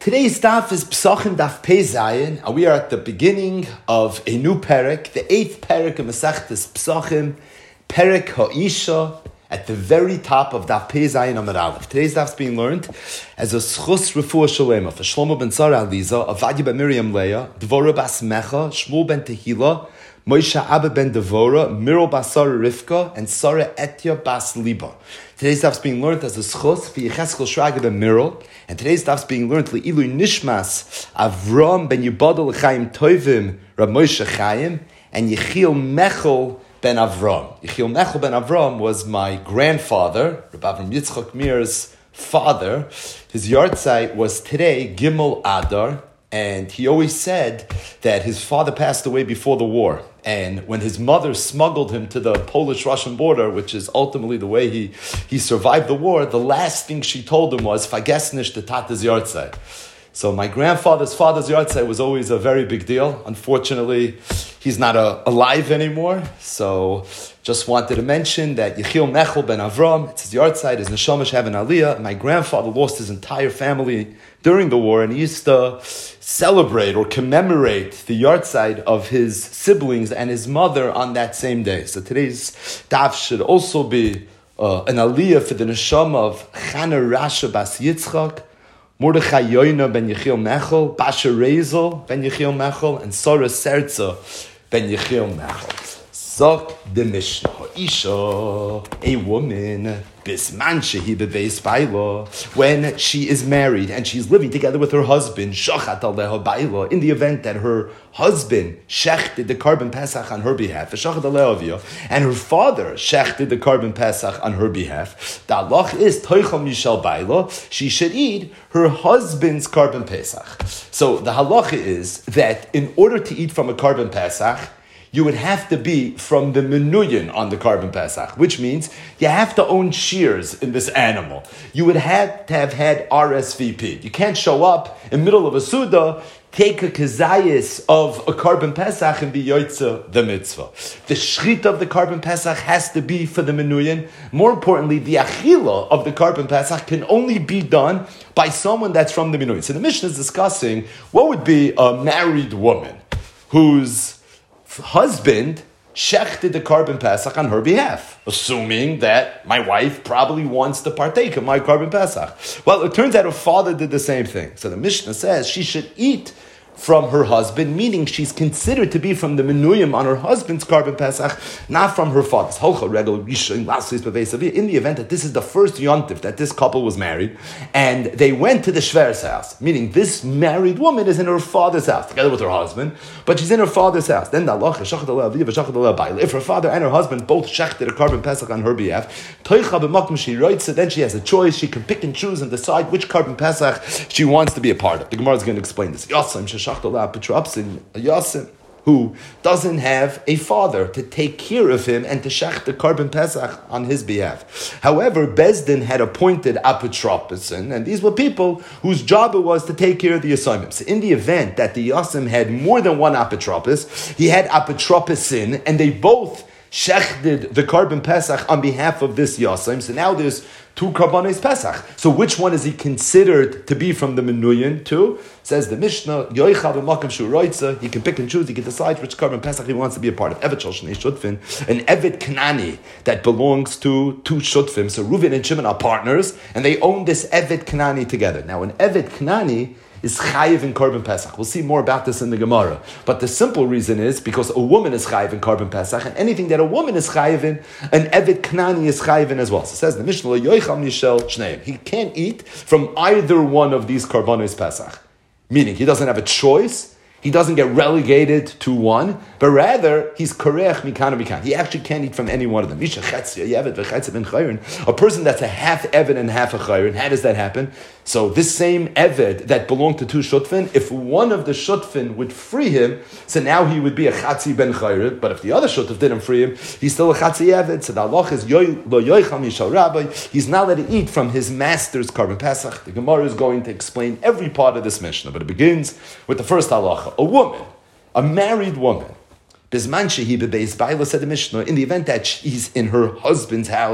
Today's daf is Psachim Daf Pei Zayin, and we are at the beginning of a new perek, the 8th perek of Masechtas Psachim, Perek Ha'isha, at the very top of Daf Pei Zayin Amud Aleph. Today's daf is being learned as a Schus Refuah Shalema for Shlomo ben Tzara Aliza, Avadia ben Miriam Leah, Dvorah bas Mecha, Shmuel ben Tehila, Moshe Abba ben Devora, Miro bas Sarah Rivka, and Sarah Etya bas Liba. Today's daf is being learned as a schos for Yecheskel Shraga ben Miro, and today's daf is being learned Le'ilu Nishmas Avram ben Yibadol L'chaim Tovim Rab Moshe Chaim and Yechiel Mechel ben Avram. Yechiel Mechel ben Avram was my grandfather, Rab Avram Yitzchak Meir's father. His yahrzeit was today Gimel Adar, and he always said that his father passed away before the war. And when his mother smuggled him to the Polish-Russian border, which is ultimately the way he survived the war, the last thing she told him was, Vergesst nicht the Tate's yahrzeit. So my grandfather's father's yahrzeit was always a very big deal. Unfortunately, he's not alive anymore. So just wanted to mention that Yechiel Mechel ben Avram, it's his yahrzeit, his neshama having aliyah. My grandfather lost his entire family during the war, and he used to celebrate or commemorate the yahrzeit of his siblings and his mother on that same day. So today's daf should also be an aliyah for the neshama of Chana Rasha bas Yitzchak, Mordechai Yoina ben Yechiel Mechel, Basha Rezel ben Yechiel Mechel, and Sarah Serza ben Yechiel Mechel. Zok the Mishnah, Isha, a woman, Bisman shehi bebeis baila, when she is married and she's living together with her husband, Shachat aleha baila, in the event that her husband shechted the carbon pesach on her behalf, Shachat aleha aviyah, and her father shechted the carbon pesach on her behalf, the halach is toichal mishal baila, she should eat her husband's carbon pesach. So the halacha is that in order to eat from a carbon pesach, you would have to be from the menuyin on the carbon pesach, which means you have to own shears in this animal. You would have to have had RSVP. You can't show up in the middle of a suda, take a kazayis of a carbon pesach and be yoitza the mitzvah. The shrit of the carbon pesach has to be for the menuyin. More importantly, the achila of the carbon pesach can only be done by someone that's from the menuyin. So the Mishnah is discussing what would be a married woman whose husband shechted the carbon pesach on her behalf, assuming that my wife probably wants to partake of my carbon pesach. Well, it turns out her father did the same thing. So the Mishnah says she should eat from her husband, meaning she's considered to be from the menuyim on her husband's carbon pesach, not from her father's. In the event that this is the first yontif that this couple was married, and they went to the shver's house, meaning this married woman is in her father's house, together with her husband, but she's in her father's house. Then the halacha, if her father and her husband both shechted a carbon pesach on her behalf, then she has a choice. She can pick and choose and decide which carbon pesach she wants to be a part of. The Gemara is going to explain this. Yasim, who doesn't have a father to take care of him and to shech the carbon pesach on his behalf. However, Bezdin had appointed apitroposin, and these were people whose job it was to take care of the assignments. In the event that the Yasim had more than one apitropos, he had apitroposin, and they both shechted the carbon pesach on behalf of this Yasim. So now there's two karbanos pesach. So which one is he considered to be from the menuyin to? Says the Mishnah, Yoichal b'makom shu roitza, he can pick and choose, he can decide which carbon pesach he wants to be a part of. Evet shel shnei shutfin, an Evet Knani that belongs to two shutfim. So Reuven and Shimon are partners, and they own this Evet Knani together. Now an Evet Knani is chayiv in carbon pesach. We'll see more about this in the Gemara. But the simple reason is because a woman is chayiv in carbon pesach, and anything that a woman is chayiv in, an Evet Knani is chayiv in as well. So it says the Mishnah, Yoichal mishel shneim. He can't eat from either one of these karbanos pesach. Meaning he doesn't have a choice. He doesn't get relegated to one, but rather he's korech mikan mikan. He actually can't eat from any one of them. A person that's a half eved and half a chayrin. How does that happen? So this same eved that belonged to two shutfin, if one of the shutfin would free him, so now he would be a chatzi ben chayrin. But if the other shutf didn't free him, he's still a chatzi eved. So the halach is lo yoichal mishal rabbi. He's not allowed to eat from his master's carbon pesach. The Gemara is going to explain every part of this Mishnah, but it begins with the first halacha. A woman, a married woman, Bisman shehi bebeis baila, said the Mishnah, in the event that she's in her husband's house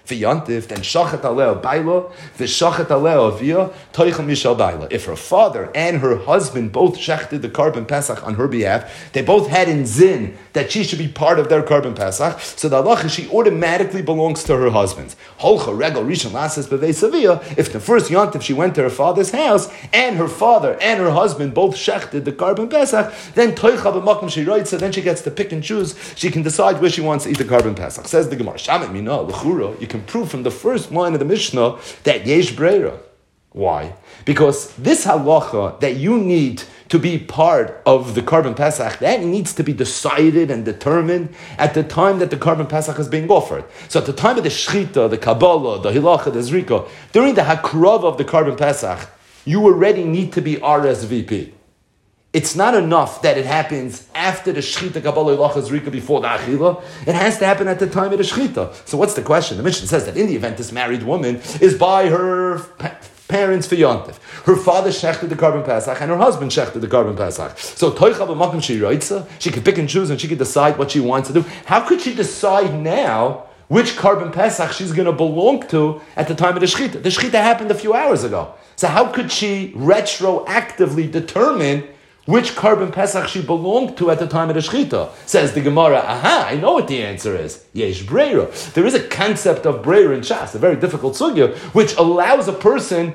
for Yantif, then shachat aleo baila, v'shachat aleo avia, toicha mishal baila. If her father and her husband both shechted the Korban Pesach on her behalf, they both had in zin that she should be part of their Korban Pesach, so the halacha, she automatically belongs to her husband. Holcha regal rishon lasses beveis avia, if the first Yantif she went to her father's house, and her father and her husband both shechted the Korban Pesach, then toicha b'makom she writes, so then she gets to pick and choose, she can decide where she wants to eat the Korban Pesach. Says the Gemara, Shamet Mina, L'chura, you can prove from the first line of the Mishnah that yesh breira. Why? Because this halacha that you need to be part of the Korban Pesach, that needs to be decided and determined at the time that the Korban Pesach is being offered. So at the time of the Shechita, the Kabbalah, the Hilacha, the Zrika, during the Hakrav of the Korban Pesach, you already need to be RSVP. It's not enough that it happens after the Shechita, Kabbalah, Hilacha, Zrika, before the Achila. It has to happen at the time of the Shechita. So what's the question? The Mishnah says that in the event this married woman is by her parents for Yontif. Her father shechted the Korban Pesach and her husband shechted the Korban Pesach. So toicha b'makom she writes, she can pick and choose and she can decide what she wants to do. How could she decide now which Korban Pesach she's going to belong to at the time of the Shechita? The Shechita happened a few hours ago. So how could she retroactively determine which Korban Pesach she belonged to at the time of the Shechita? Says the Gemara, I know what the answer is. Yesh breira. There is a concept of breira in Shas, a very difficult sugya, which allows a person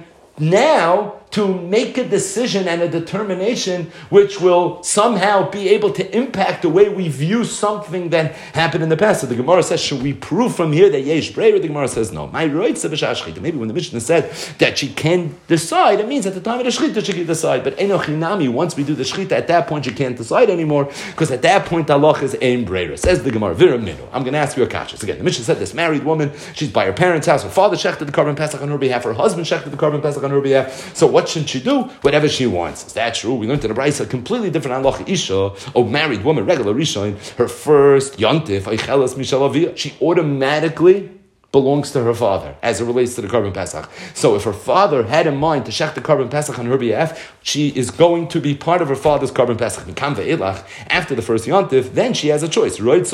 now to make a decision and a determination which will somehow be able to impact the way we view something that happened in the past. So the Gemara says, should we prove from here that yesh breira? The Gemara says, no. Maybe when the Mishnah said that she can decide, it means at the time of the Shechita she can decide. But enochinami, once we do the Shechita, at that point she can't decide anymore, because at that point Allah is ein breira. Says the Gemara, viraminu. I'm going to ask you a kasha. Again, the Mishnah said this married woman, she's by her parents' house, her father shechted the Korban Pesach on her behalf, her husband shechted the Korban Pesach on her behalf. So what should she do? Whatever she wants. Is that true? We learned in the Brisa a completely different halacha. Isha, a married woman, regular Rishon, her first yontif, Aichelas Mishal Aviyah, she automatically belongs to her father as it relates to the Korban Pesach. So if her father had in mind to shech the Korban Pesach on her behalf, she is going to be part of her father's Korban Pesach. After the first yontif, then she has a choice. Then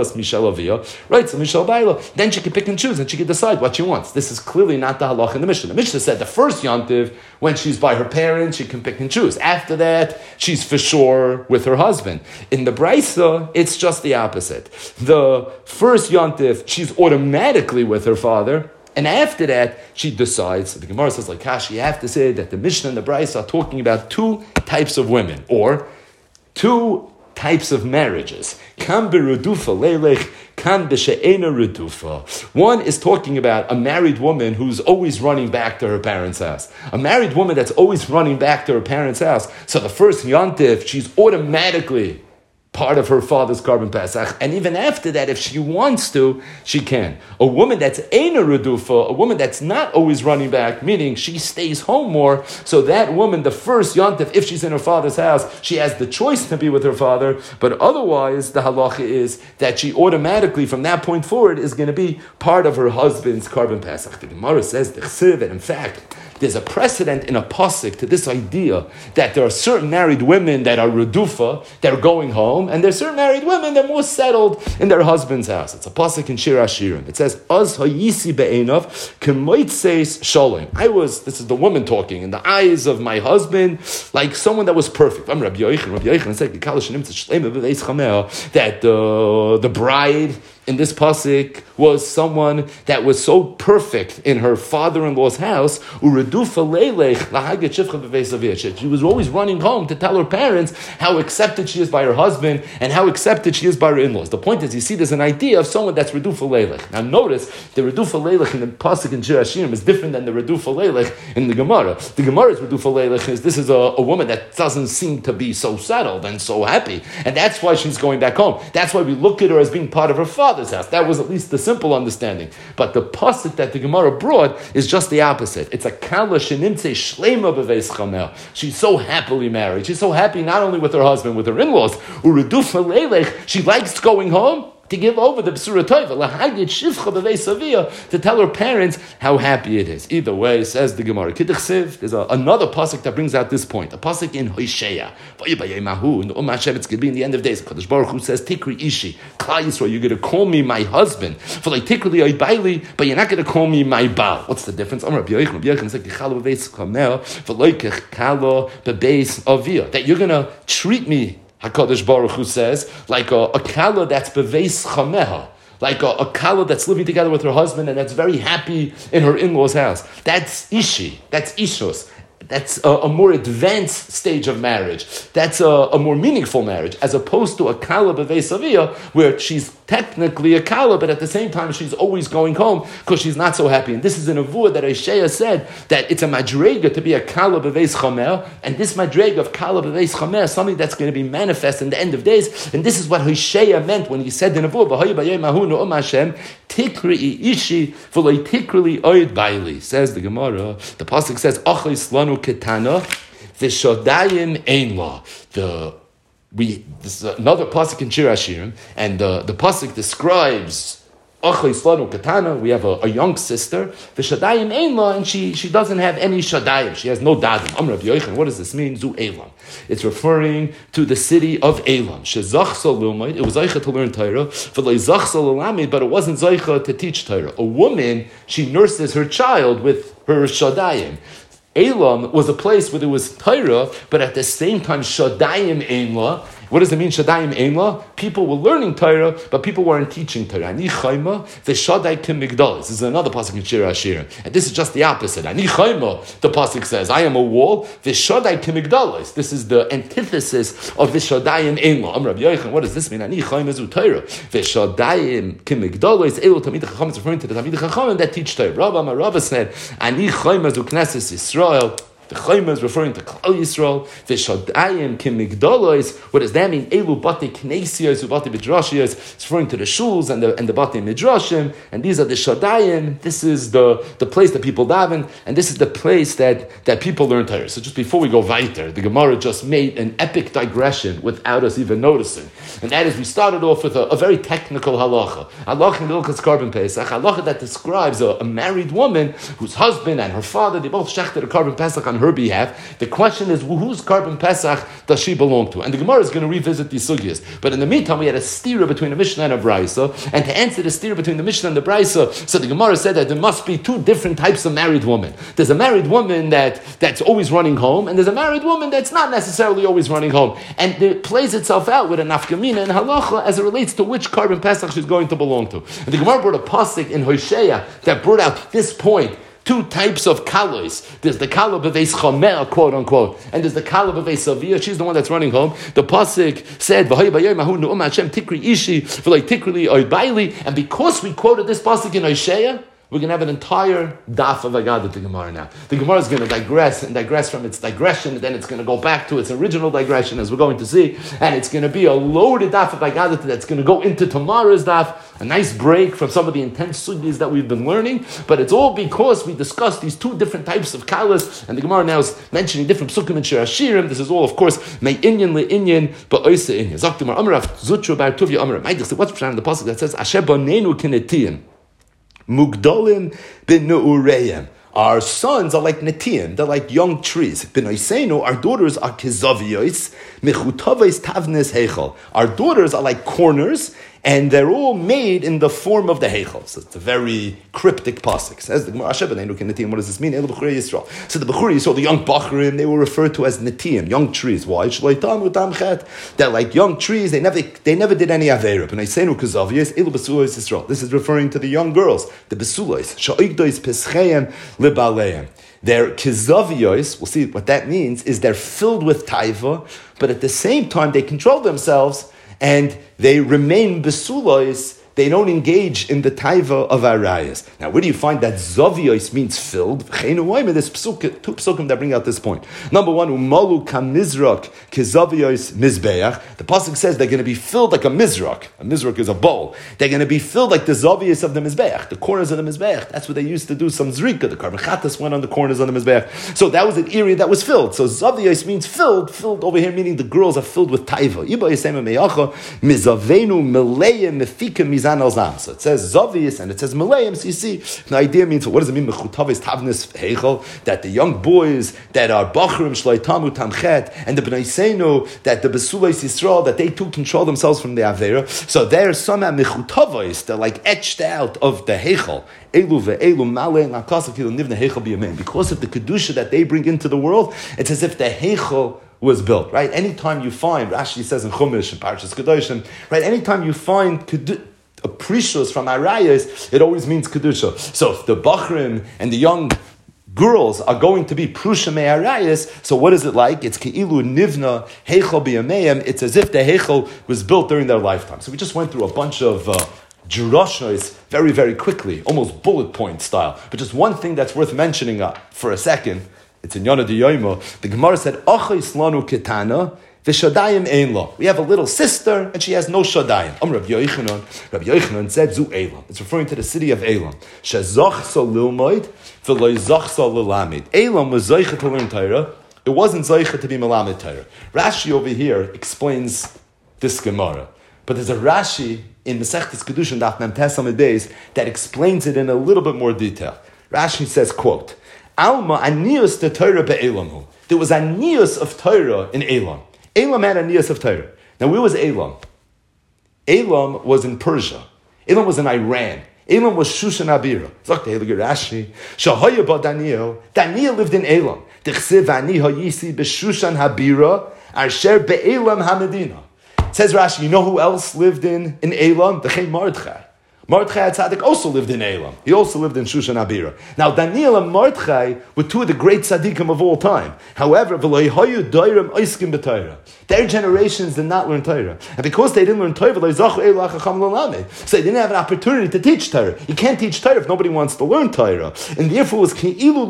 she can pick and choose and she can decide what she wants. This is clearly not the halach in the Mishnah. The Mishnah said the first yontif, when she's by her parents, she can pick and choose. After that, she's for sure with her husband. In the Brisa, it's just the opposite. The first yontif, she's automatically with her father, and after that, she decides. The Gemara says, like Kashi, you have to say that the Mishnah and the Brisa are talking about two types of women, or two types of marriages. Kan berudufa leilech, kan b'she'ena rudufa. One is talking about a married woman who's always running back to her parents' house. A married woman that's always running back to her parents' house. So the first yontif, she's automatically part of her father's Korban Pesach, and even after that, if she wants to, she can. A woman that's Eina Redufa, a woman that's not always running back, meaning she stays home more, so that woman, the first Yontif, if she's in her father's house, she has the choice to be with her father, but otherwise, the halacha is that she automatically, from that point forward, is going to be part of her husband's Korban Pesach. The Gemara says, that in fact, there's a precedent in a pasuk to this idea that there are certain married women that are redufa, that are going home, and there's certain married women that are more settled in their husband's house. It's a pasuk in Shir Hashirim. It says, "Az hayisi be'enav kemoitzeis shalom." This is the woman talking, in the eyes of my husband, like someone that was perfect. I'm Rabbi Yochanan said that the bride in this pasuk was someone that was so perfect in her father-in-law's house. She was always running home to tell her parents how accepted she is by her husband and how accepted she is by her in-laws. The point is, you see, there's an idea of someone that's redufa leilech. Now notice, the redufa leilech in the pasuk in Shir Hashirim is different than the redufa leilech in the Gemara. The Gemara's redufa leilech is, this is a woman that doesn't seem to be so settled and so happy, and that's why she's going back home. That's why we look at her as being part of her father's house. That was at least the simple understanding. But the pasuk that the Gemara brought is just the opposite. It's a kala shenimtze shlema beveis chamel. She's so happily married. She's so happy not only with her husband, with her in-laws. Uredufa leilech. She likes going home. to give over the B'sura Tova, lahagid shivcha b'veis aviyah, to tell her parents how happy it is. Either way, says the Gemara. Kidduchsiv, there's another pasuk that brings out this point. A pasuk in Hosea. In the Umm Hashem, it's going to be in the end of days. Kadosh Baruch Hu says, Tikri Ishi, Klal Yisrael, you're going to call me my husband. For like Tikri Oibaili, but you're not going to call me my Baal. What's the difference? Amar Rabbi Yochanan, Rabbi Yochanan is like, Chalo b'veis chamel, for like Chalo b'veis aviyah. That you're going to treat me, HaKadosh Baruch Hu says, like a kala that's beveis chameha, like a kala that's living together with her husband and that's very happy in her in-laws' house. That's ishi, that's ishos. That's a more advanced stage of marriage. That's a more meaningful marriage, as opposed to a kala b'veis aviyah, where she's technically a kala, but at the same time she's always going home because she's not so happy. And this is an avua that Isaiah said that it's a madrega to be a kala b'veis chamer, and this madrega of kala b'veis chamer is something that's going to be manifest in the end of days. And this is what Isaiah meant when he said in avua, "V'hayu b'yayim hahu nu'um Hashem tikri ishi v'loi tikri oid baili." Says the Gemara. The pasuk says, "Achos lanu ketana v'shodayim ein la." This is another pasuk in Shir Hashirim, and the pasuk describes Achos lanu ketana. We have a young sister, v'shadayim ein la, and she doesn't have any shadayim. She has no dadim. Amar Rabbi Yochanan, what does this mean? Zu Elam. It's referring to the city of Elam. Shezachsa l'umayd. It was zeicha to learn Torah, v'lo zachsa l'lamid, but it wasn't zeicha to teach Torah. A woman, she nurses her child with her shadayim. Elam was a place where there was Torah, but at the same time, Shadayim Einla. What does it mean, Shadayim Einla? People were learning Torah, but people weren't teaching Torah. Ani Chayma, the Shaday Kim Migdalis. This is another pasuk in Shir Hashirim. And this is just the opposite. Ani Chayma, the pasuk says, I am a wall. The Shaday Kim Migdalis. This is the antithesis of the Shadayim Einla. Amar Rabbi Yochanan, what does this mean? Ani Chayma zu Torah. The Shadayim Kim Migdalis. Elu Tamid Chacham is referring to the Tamid Chacham that teach Torah. Rabba said, Ani Chayma zu Knesset Yisrael. The Chayma is referring to Klal Yisrael. V'shadayim kimigdalos. What does that mean? Elu bate knesiyos ubate midrashiyos. It's referring to the shuls and the bate midrashim. And these are the shadayim. This is the place that people daven, and this is the place that people learn Torah. So just before we go weiter, the Gemara just made an epic digression without us even noticing. And that is, we started off with a very technical halacha. Halacha in Ilchas Karban Pesach. Halacha that describes a married woman whose husband and her father, they both shechted a Karban Pesach on her behalf. The question is, whose Karban Pesach does she belong to? And the Gemara is going to revisit these sugyas. But in the meantime, we had a stira between a Mishnah and a Braisa. And to answer the stira between the Mishnah and the Braisa, so the Gemara said that there must be two different types of married women. There's a married woman that's always running home, and there's a married woman that's not necessarily always running home. And it plays itself out with a nafkamina and halacha as it relates to which Karban Pesach she's going to belong to. And the Gemara brought a pasuk in Hosea that brought out this point. Two types of kalos. There's the kala b'veis chamel, quote unquote, and there's the kala b'veis aviyah. She's the one that's running home. The pasuk said, "V'hayu b'yayim hahu nu'um Hashem tikri ishi v'loi tikri oibaili." And because we quoted this pasuk in Hosea, we're going to have an entire daf of Agadah to Gemara now. The Gemara is going to digress from its digression, and then it's going to go back to its original digression, as we're going to see, and it's going to be a loaded daf of Agadah that's going to go into tomorrow's daf, a nice break from some of the intense sugyas that we've been learning, but it's all because we discussed these two different types of kalas, and the Gemara now is mentioning different psukim and Shir Hashirim. This is all, of course, may inyan le'inyan, ba'oisa inyan. Zaktimar Amarav, Zutru Bar Tuvia Amarav. What's the pasuk that says, Asher bonenu kinetiyim. Mugdolim bin Nu'ureyim. Our sons are like netiyim, they're like young trees. Bin Oiseinu, our daughters are kizaviyos, mechutavos tavnes heichal. Our daughters are like corners, and they're all made in the form of the heichal. So it's a very cryptic pasuk. Says the Gemara, what does this mean? So the Bechurei Yisrael, the young Bachrim, they were referred to as netiyim, young trees. Why? They're like young trees. They never did any aveira. This is referring to the young girls, the besulos. Their kizaviyos, we'll see what that means, is they're filled with taiva, but at the same time they control themselves and they remain besulos they don't engage in the taiva of arayas. Now, where do you find that Zovios means filled? There's two psukim that bring out this point. Number one, umalu kamizrak kizovios mizbeach. The pasuk says they're going to be filled like a mizrak. A mizrak is a bowl. They're going to be filled like the Zovios of the mizbeach, the corners of the mizbeach. That's what they used to do. Some zrika, the carbon chatas went on the corners of the mizbeach. So that was an area that was filled. So Zovios means filled. Filled over here meaning the girls are filled with taiva. Iba yisema meyacha mizavenu meleim mefika mizan al zam. So it says Zovios and it says meleim. So you see, the idea means, what does it mean? Mechutavis tavnis heichel, that the young boys that are bachrim shleitamu tamchet and the bnei seinu that the besulais Yisrael that they too control themselves from the avera. So they're somehow mechutavis. They're like etched out of the heichel. Because of the kedusha that they bring into the world, it's as if the heichel was built, right? Anytime you find, Rashi says in Chumash and Parshas Kedoshim, right? Anytime you find a precious from arayas, it always means kedusha. So if the bachrim and the young girls are going to be prusha me'arayas, so what is it like? It's keilu nivna heichel biyameim. It's as if the heichel was built during their lifetime. So we just went through a bunch of Jerushos very, very quickly, almost bullet point style. But just one thing that's worth mentioning for a second, it's in Yonah D'Yomo. The Gemara said, Achos lanu ketana, v'shadayim ein lo. We have a little sister, and she has no shadayim. Rabbi Yochanan said, Zu Elam. It's referring to the city of Elam. Shezach so lilmoid, v'lo zach so lilamid. Elam was zeicha to learn Torah. It wasn't zeicha to be melamed Torah. Rashi over here explains this Gemara. But there's a Rashi in Masechtas Kedushin Daf Mem Tes Amud Beis that explains it in a little bit more detail. Rashi says, quote, Alma anius de Torah be'elamhu. There was anius of Torah in Elam. Elam had anius of Torah. Now, where was Elam? Elam was in Persia. Elam was in Iran. Elam was Shushan Abira. Zok the Heilige Rashi. Shahaya ba Daniel. Daniel lived in Elam. Tichsiv ani hayisi b'Shushan Habira asher be'elam hamedina. Says Rashi, you know who else lived in Elam? The Chei Mordechai. Mordechai HaTzadik also lived in Elam. He also lived in Shushan Abira. Now, Daniel and Mordechai were two of the great tzaddikim of all time. However, their generations did not learn Torah. And because they didn't learn Torah, so they didn't have an opportunity to teach Torah. You can't teach Torah if nobody wants to learn Torah. And therefore, it was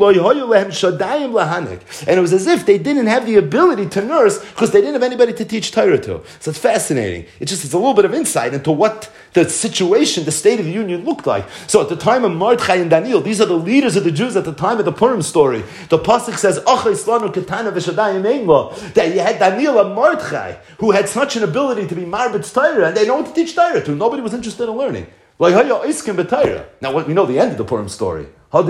and it was as if they didn't have the ability to nurse because they didn't have anybody to teach Torah to. So it's fascinating. It's a little bit of insight into what the situation, the State of the Union looked like. So at the time of Mordechai and Daniel, these are the leaders of the Jews at the time of the Purim story. The pasuk says, that you had Daniel and Mordechai, who had such an ability to be marbitz Torah, and they know what to teach Torah to. Nobody was interested in learning. Now, we know the end of the Purim story. But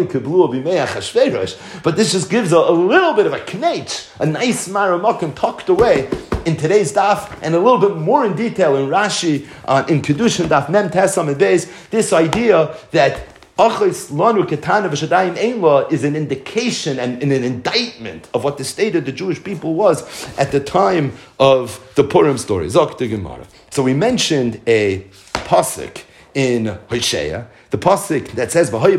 this just gives a little bit of a knetch, a nice maramakim tucked away in today's daf, and a little bit more in detail in Rashi, in Kedushin daf Mem Tes Amud Beis, this idea that Achos lanu ketana v'shadayim ein lo is an indication and an indictment of what the state of the Jewish people was at the time of the Purim story. Zok the Gemara. So we mentioned a pasuk in Hosea, the pasuk that says, so the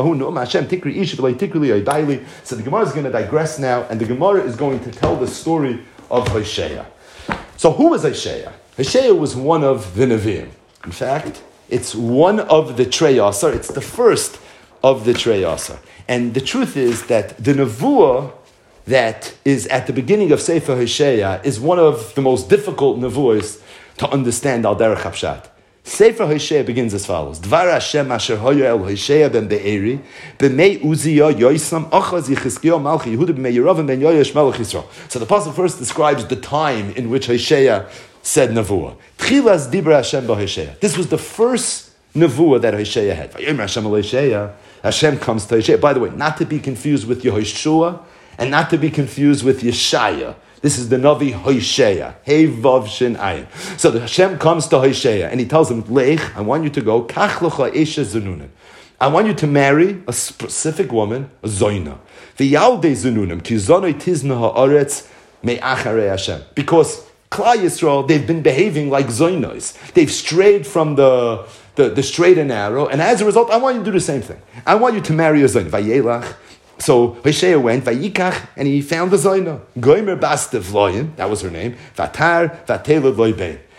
Gemara is going to digress now, and the Gemara is going to tell the story of Hosea. So who was Hosea? Hosea was one of the Nevi'im. In fact, it's one of the Trei Yasar. It's the first of the Trei Yasar. And the truth is that the Nevuah that is at the beginning of Sefer Hosea is one of the most difficult Nevuahs to understand al derech hapshat. Sefer Hosea begins as follows: Dvar Hashem asher hoya el Hosea ben Be'eri b'mei Uzziah Yosam Achaz Yechizkiah Malchi Yehuda b'mei Yeravim ben Yoash Melech Yisrael. So the pasuk first describes the time in which Hosea said Nevuah. Tchilas Dibra Hashem b'Hosea. This was the first Nevuah that Hosea had. Vayomer Hashem el Hosea. Hashem comes to Hosea. By the way, not to be confused with Yehoshua and not to be confused with Yeshaya. This is the Navi Hosea. Hey Vav Shin Ayin. So the Hashem comes to Hosea and he tells him, Lech, I want you to go, Kach Lecha Esha Zenunim. I want you to marry a specific woman, a Zoina. V'yalde Zenunim, ki zonoi tizna ha'aretz me'acharei Hashem. Because Klal Yisrael, they've been behaving like Zoinos. They've strayed from the straight and narrow, and as a result, I want you to do the same thing. I want you to marry a Zoina. Vayelach. So Hosea went, Vayikach, and he found the Zoina. Goimer bas Devloim, that was her name. Vatar, Vatela Loibein.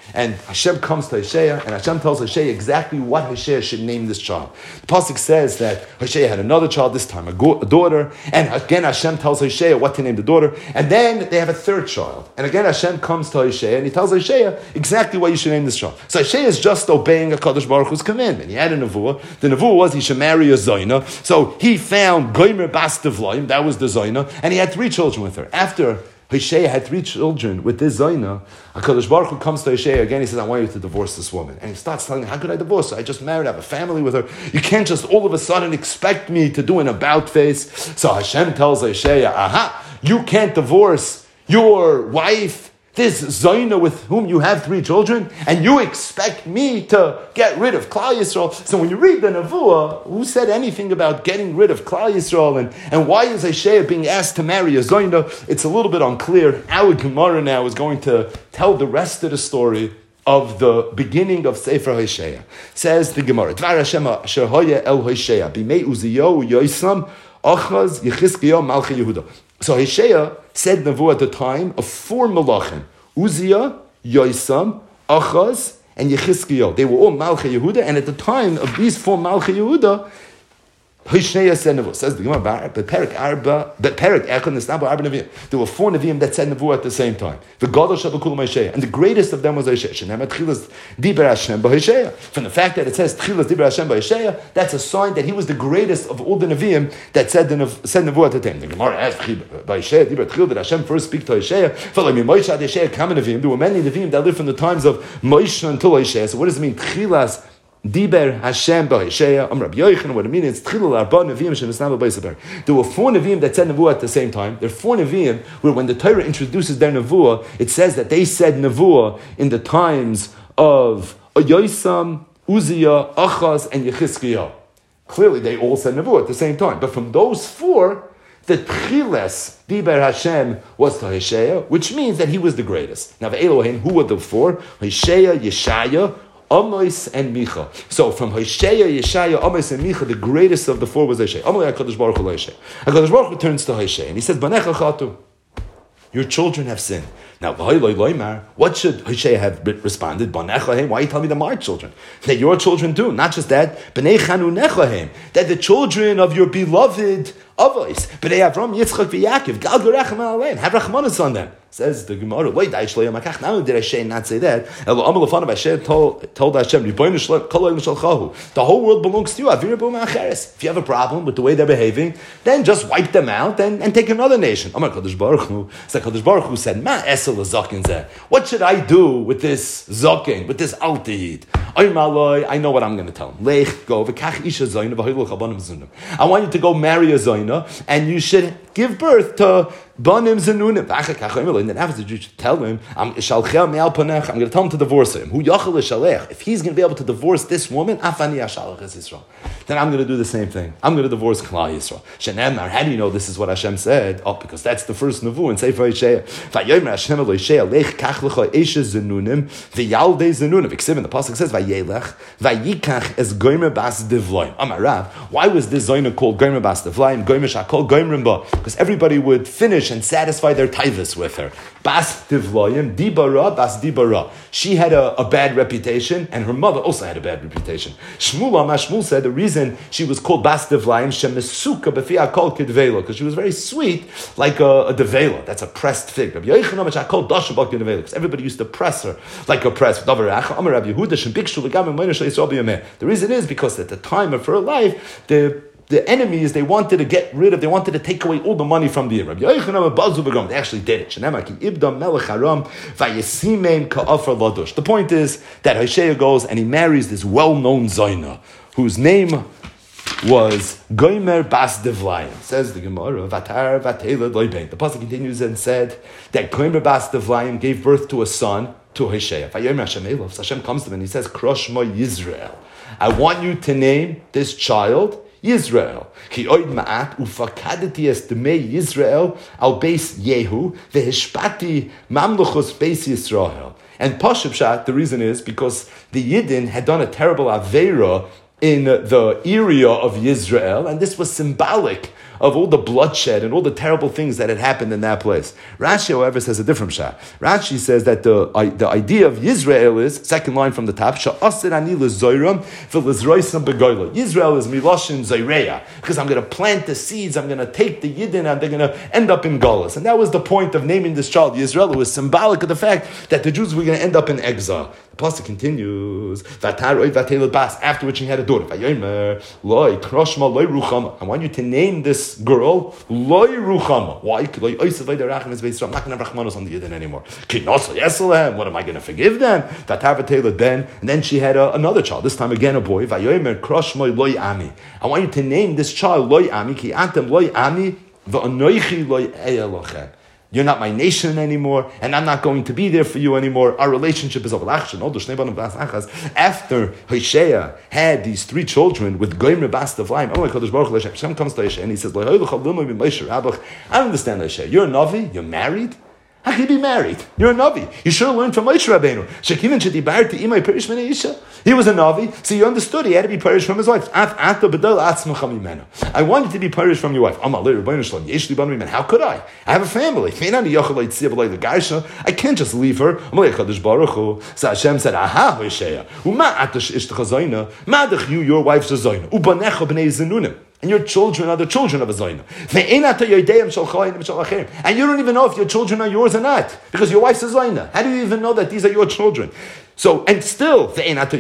And Hashem comes to Hoshea, and Hashem tells Hoshea exactly what Hoshea should name this child. The pasuk says that Hoshea had another child, this time a daughter, and again Hashem tells Hoshea what to name the daughter, and then they have a third child. And again Hashem comes to Hoshea, and he tells Hoshea exactly what you should name this child. So Hoshea is just obeying a Kadosh Baruch Hu's commandment. He had a nevuah. The nevuah was he should marry a Zoina. So he found Gomer Bas Devlaim, that was the Zoina, and he had 3 children with her. After Hoshea had 3 children with this Zoina, HaKadosh Baruch Hu comes to Hoshea again, he says, I want you to divorce this woman. And he starts telling her, how could I divorce her? I just married, I have a family with her. You can't just all of a sudden expect me to do an about face. So Hashem tells Hoshea, you can't divorce your wife, this Zoina with whom you have 3 children, and you expect me to get rid of Klal Yisrael. So when you read the Nevuah, who said anything about getting rid of Klal Yisrael, and why is Hoshea being asked to marry a Zoina? It's a little bit unclear. Our Gemara now is going to tell the rest of the story of the beginning of Sefer Hoshea. Says the Gemara, Dvar Hashem asher hoya el Hoshea, bimei Uziyahu Yosam, Achaz Yechizkiyahu Malchei Yehuda. So Hoshea said Nevuah at the time of 4 Malachim: Uzziah, Yosam, Achaz, and Yechizkiyahu. They were all Malchei Yehuda, and at the time of these 4 Malchei Yehuda, Hoshea said Nevuah. Says the Gemara, there were 4 Nevi'im that said Nevuah at the same time. The Gadol Shabakul Hoshea, and the greatest of them was Hoshea. From the fact that it says Tchilas Diber Hashem Hoshea, that's a sign that he was the greatest of all the Nevi'im that said Nevuah at the time. The Gemara asked, did Hashem first speak to Hoshea? There were many Nevi'im that lived from the times of Moshe until Hoshea. So what does it mean? Tchilas Diber Hashem b'Hoshea. Rabbi Yochanan, what it means is Tchilul Arba Nevi'im shenisnavu b'Yisaber. There were 4 Nevi'im that said Nevuah at the same time. There are 4 Nevi'im where when the Torah introduces their Nevuah, it says that they said Nevuah in the times of Yosam, Uzziah, Achaz, and Yechizkiyahu. Clearly, they all said Nevuah at the same time. But from those 4, the Tchiles Diber Hashem was to Hoshea, which means that he was the greatest. Now, the Elohim, who were the 4? Hoshea, Yeshaya, Amos and Micha. So from Hoshea, Yeshaya, Amos and Micha, the greatest of the 4 was Hoshea. Amalei HaKadosh Baruch Hu Hoshea. HaKadosh Baruch Hu turns to Hoshea and he says, Banecha chatu. Your children have sinned. Now, what should Hoshea have responded? Why are you telling me that my children? That your children do. Not just that, that the children of your beloved Avos, B'nei Avram, Yitzchak, v'Yaakov, Gal Gerachem Aleim, have Rachmanis on them. Says the Gemara, not only did Hoshea not say that, Hashem told Hashem, the whole world belongs to you. If you have a problem with the way they're behaving, then just wipe them out and take another nation. Kadosh Baruch Hu said, what should I do with this Zaken, with this Altahid? I know what I'm going to tell him. I want you to go marry a Zoina, and you should give birth to Banim Zanunim. And then after you should tell him, I'm going to tell him to divorce him. If he's going to be able to divorce this woman, then I'm going to do the same thing. I'm going to divorce Klal Yisrael. How do you know this is what Hashem said? Oh, because that's the first nevuah in Sefer Hoshea. In the pasuk says, Vayikach es Gomer Bas Devlaim. Amarav. Why was this Zoina called Gomer Bas Devlaim? Gomer Shakol Gomer Ba. Because everybody would finish and satisfy their taivas with her. Bas Devlaim, Dibara, Bas Dibara. She had a bad reputation, and her mother also had a bad reputation. Shmuel said the reason she was called Bas Devlaim, Shemesuka Befi Akol Kedvela, because she was very sweet, like a devela. That's a pressed fig. Because everybody used to press her like a press. The reason is because at the time of her life, the enemies, they wanted to take away all the money from the Arab. They actually did it. The point is that Hoshea goes and he marries this well-known Zoina, whose name was Gomer Bas Devlaim. Says the Gemara, Vatar Vatela Doibein. The pasuk continues and said that Gomer Bas Devlaim gave birth to a son, to Hoshea. Hashem comes to him and he says, Kroshma Yisrael. I want you to name this child Yisrael. Ki oid ma'at ufakadati es demei Yisrael al beis Yehu vehishpati mamluchos beis Yisrael. And Pashup Shat, the reason is because the Yidden had done a terrible Aveira in the area of Yisrael, and this was symbolic of all the bloodshed and all the terrible things that had happened in that place. Rashi, however, says a different pshat. Rashi says that the idea of Yisrael is, second line from the top, Sha'asir ani l'zoyram v'l'zroisam begoyla. Yisrael is miloshin zayreya, because I'm going to plant the seeds, I'm going to take the Yidden, and they're going to end up in Galus. And that was the point of naming this child Yisrael. It was symbolic of the fact that the Jews were going to end up in exile. The pasuk continues, after which he had a daughter. I want you to name this girl Loi Ruchama. Why? I'm not going to have Rachmanos on the Yidden anymore. What am I going to forgive them? And then she had another child, this time again a boy. I want you to name this child Loi Ami, ki atem Loi Ami, v'anoichi Loi Eya. You're not my nation anymore, and I'm not going to be there for you anymore. Our relationship is over. After Hoshea had these 3 children with Goyim Bas Tavlaim, Hashem comes to Hoshea and he says, I don't understand, Hoshea. You're a Navi, you're married. How can you be married? You're a Navi. You should have learned from Moshe Rabbeinu. He was a Navi, so you understood he had to be perished from his wife. I wanted to be perished from your wife. How could I? I have a family. I can't just leave her. So Hashem said, Aha, Hoshea. Your wife's a Zoyna. And your children are the children of a Zoyna. And you don't even know if your children are yours or not, because your wife's a Zoyna. How do you even know that these are your children? So, and still,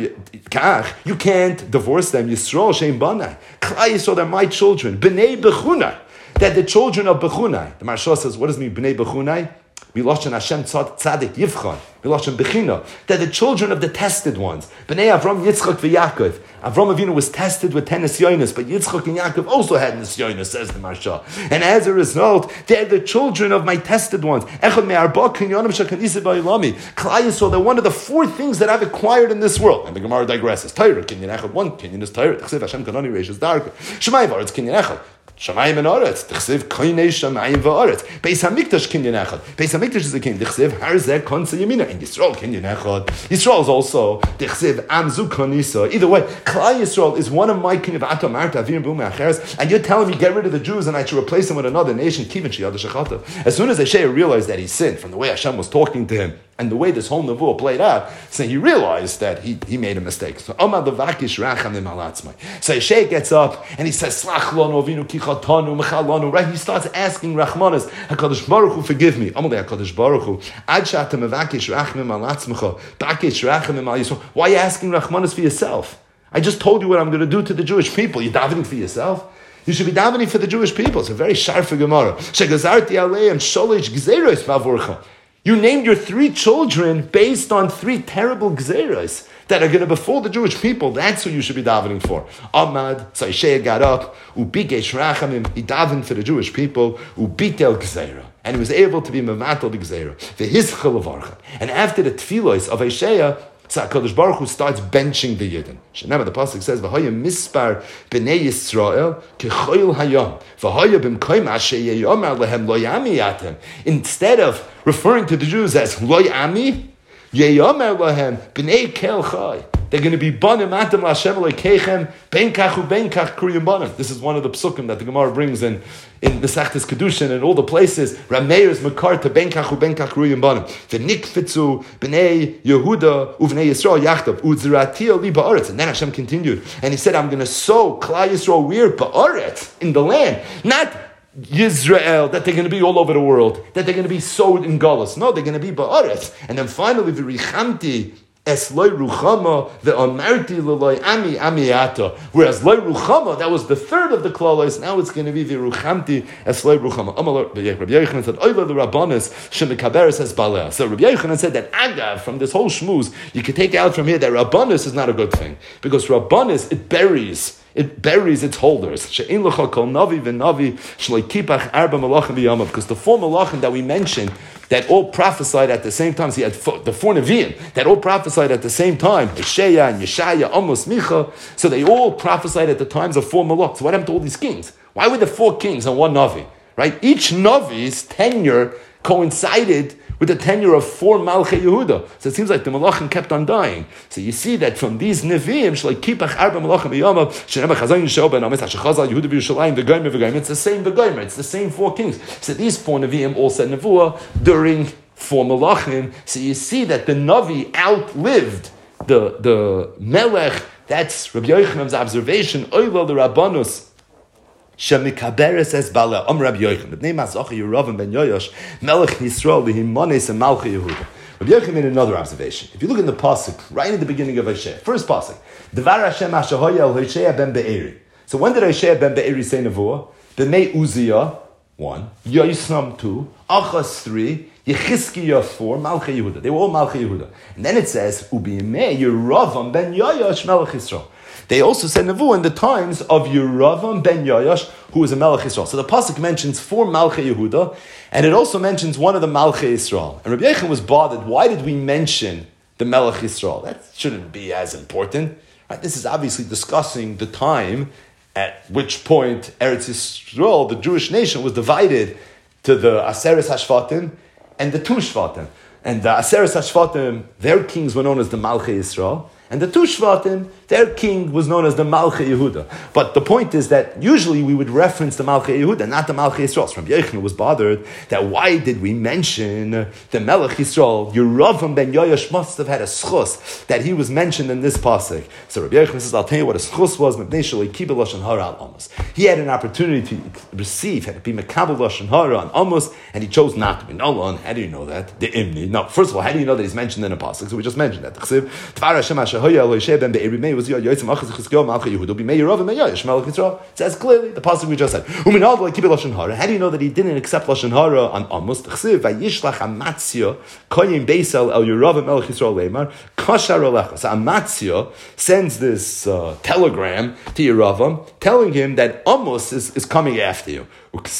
you can't divorce them. Yisrael Shem Banai. Klai Yisrael, they're my children. B'nei Bechunai. They're the children of Bechunai. The Maharsha says, what does it mean, B'nei Bechunai? Miloshen Hashem Tzadik Yivchan. Miloshen Bechina. They're the children of the tested ones. B'nei Avram, Yitzchak, v'Yaakov. Avram Avinu was tested with 10 nisyonos, but Yitzchak and Yaakov also had nisyonos, says the Maharsha. And as a result, they're the children of my tested ones. Echad me'arba kinyonim shekadisa ba'ilami. Klai Yisrael, they're one of the 4 things that I've acquired in this world. And the Gemara digresses. Torah, kinyan echad, 1 kinyan is Torah. T'chsev Hashem kanoni reishes darka. Shemai v'aretz kinyan echad. Shamayim and Aretz. T'chsev koinei shamayim v'aretz. Beis Hamikdash kinyan echad. Beis Hamikdash is a king. T'chsev harzeh konsa yamina. And Yisrael kinyan echad. Yisrael is also t'chsev amzu konisa. Either way, Klai Yisrael is one of my kinyan v'ato marta avim b'um acheres. And you're telling me get rid of the Jews and I should replace them with another nation. Kivin sheyad shechata. As soon as Hoshea realized that he sinned from the way Hashem was talking to him and the way this whole nevuah played out, so he realized that he made a mistake. So Amad levakish rachamim alatzmai. So Hoshea gets up and he says, Slach lanu avinu kichatanu mechalanu. Right? He starts asking Rachmanis, HaKadosh Baruch Hu, forgive me. Amalei HaKadosh Baruch Hu. Ad she'ata mevakish rachamim alatzmecha. Bakish rachamim al Yisrael. Why are you asking Rachmanis for yourself? I just told you what I'm going to do to the Jewish people. You're davening for yourself? You should be davening for the Jewish people. It's a very sharp Gemara. Shegazarti aleim sholish gzeiros b'avurcha. You named your 3 children based on 3 terrible gzeiros that are going to befall the Jewish people. That's who you should be davening for. Amad, so Hoshea got up, ubikesh rachamim, he davened for the Jewish people, ubitel gzeira. And he was able to be mematel the gzeira. V'hizchel avarcha. And after the tefillos of Hoshea, so HaKadosh Baruch Hu starts benching the Yidden. Shenema, the pasuk says, "V'haya mispar b'nei Yisrael kechoil hayam, v'haya b'mkoim asher yeyomar lehem lo yami yatem." Instead of referring to the Jews as lo yami, yeyomar lehem b'nei kel chai. They're going to be banim atem l'Hashem lekeichem ben kach uben kach kriyim banim. This is one of the psukim that the Gemara brings in the Sechtes Kedushin and all the places. Rameir's makar to ben kach uben kach kriyim banim. V'nikfitzu b'nei Yehuda uvnei Yisrael yachtav u'ziratia li ba'aretz. And then Hashem continued and he said, I'm going to sow Klai Yisrael where ba'aretz, in the land, not Yisrael, that they're going to be all over the world, that they're going to be sowed in Galus. No, they're going to be ba'aretz. And then finally, v'richamti es loy ruchama ve'amarti l'loy ami amiata. Whereas loy ruchama, that was the 3rd of the klalos. Now it's going to be v'ruchamti es loy ruchama. Rabbi Yochanan said, "Oila the rabbanis shemikaberes es balea." So Rabbi Yochanan said that agav from this whole shmuz, you could take out from here that rabbanis is not a good thing, because rabbanis it buries its holders. Because the 4 malachim that we mentioned that all prophesied at the same time, so he had the 4 Nevi'im that all prophesied at the same time, Hoshea and Yeshaya, Amos, Micha, so they all prophesied at the times of 4 malachim. So what happened to all these kings? Why were there 4 kings and 1 Navi? Right? Each Navi's tenure coincided with the tenure of 4 Malchei Yehuda. So it seems like the Malachim kept on dying. So you see that from these Nevi'im, Kipach Arba Malachim B'Yamav, Shenema Chazon Yisrael Ben Amis HaShechazal Yehuda B'Yushalayim, V'Goyim V'Goyim. It's the same V'Goyim. It's the same 4 kings. So these 4 Nevi'im all said Nevuah during 4 Malachim. So you see that the Navi outlived the Melech. That's Rabbi Yochanan's observation. Oilo the Rabbanus. Shemikaberes es bala Rabbi Yochanan. The name Azacha Yeravam ben Yoyash Melech Yisrael lehimanes and Malchei Yehuda. Rabbi Yochanan made another observation. If you look in the pasuk right at the beginning of Hosea, first pasuk, Devar Hashem Hashahoya El Hosea ben Be'eri. So when did Hosea ben Be'eri say nevuah? B'mei Uzziah 1, Yosam 2, Achaz 3, Yechizkiah 4, Malchei Yehuda. They were all Malchei Yehuda. And then it says Ubimei Yeravam ben Yoyash Melech Yisrael. They also said nevuah in the times of Yeravam ben Yoyash, who was a Melech Yisrael. So the pasuk mentions 4 Malchei Yehuda, and it also mentions one of the Malchei Yisrael. And Rabbi Yechon was bothered. Why did we mention the Melech Yisrael? That shouldn't be as important. Right? This is obviously discussing the time at which point Eretz Yisrael, the Jewish nation, was divided to the Aseres Hashvatim and the 2 Shvatim. And the Aseres Hashvatim, their kings were known as the Malchei Yisrael. And the 2 Shvatim, their king was known as the Malchei Yehuda. But the point is that usually we would reference the Malchei Yehuda, not the Malchei Yisrael. So Rabbi Yochanan was bothered that why did we mention the Melech Yisrael? Yeravam ben Yoyash must have had a schus that he was mentioned in this pasuk. So Rabbi Yochanan says, I'll tell you what a schus was. He had an opportunity to receive, had to be Mekabel Lashon Hara on Amos, and he chose not to be. No, how do you know that? The Imni. No, first of all, how do you know that he's mentioned in a pasuk? So we just mentioned that. It says clearly the pasuk we just said. How do you know that he didn't accept lashon hara on Amos? So Amatzia sends this telegram to Yeravam telling him that Amos is coming after you.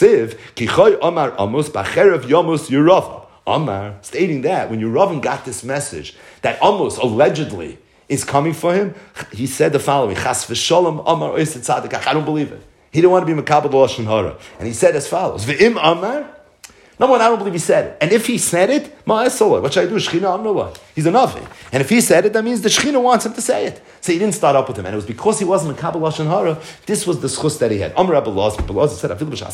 Amar, stating that when Yeravam got this message that Amos allegedly is coming for him, he said the following: Chas v'sholom Amar oiset tzaddik. I don't believe it. He didn't want to be mekabel lashon hara, and he said as follows: V'im Amar. Number one, I don't believe he said it. And if he said it, ma'asolah. What should I do? Shechina amnullah. He's a navi. And if he said it, that means the Shechina wants him to say it. So he didn't start up with him. And it was because he wasn't a Kabbalah Lashon Hara, this was the schus that he had. Amr Rabbi Elazar said,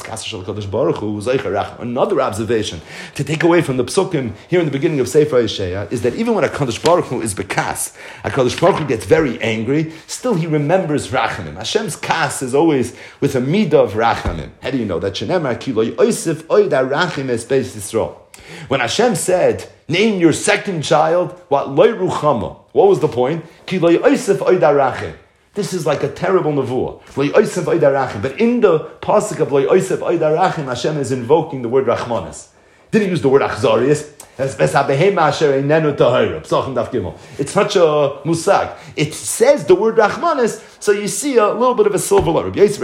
another observation to take away from the psukim here in the beginning of Sefer Yeshaya is that even when a Kadosh Baruch Hu is bekas, a Kadosh Baruch Hu gets very angry, still he remembers rachamim. Hashem's kas is always with a midah of rachamim. How do you know that? Shenemar ki lo yosef oida rachim es beis Yisrael. When Hashem said, name your second child, what ruchama? What was the point? Ki lo yosef oida rachim. This is like a terrible nevuah. Lo yosef oida rachim. But in the pasuk of lo yosef oida rachim, Hashem is invoking the word rachmanis. Didn't use the word achzarius. It's such a musag. It says the word rachmanis, so you see a little bit of a silver light. I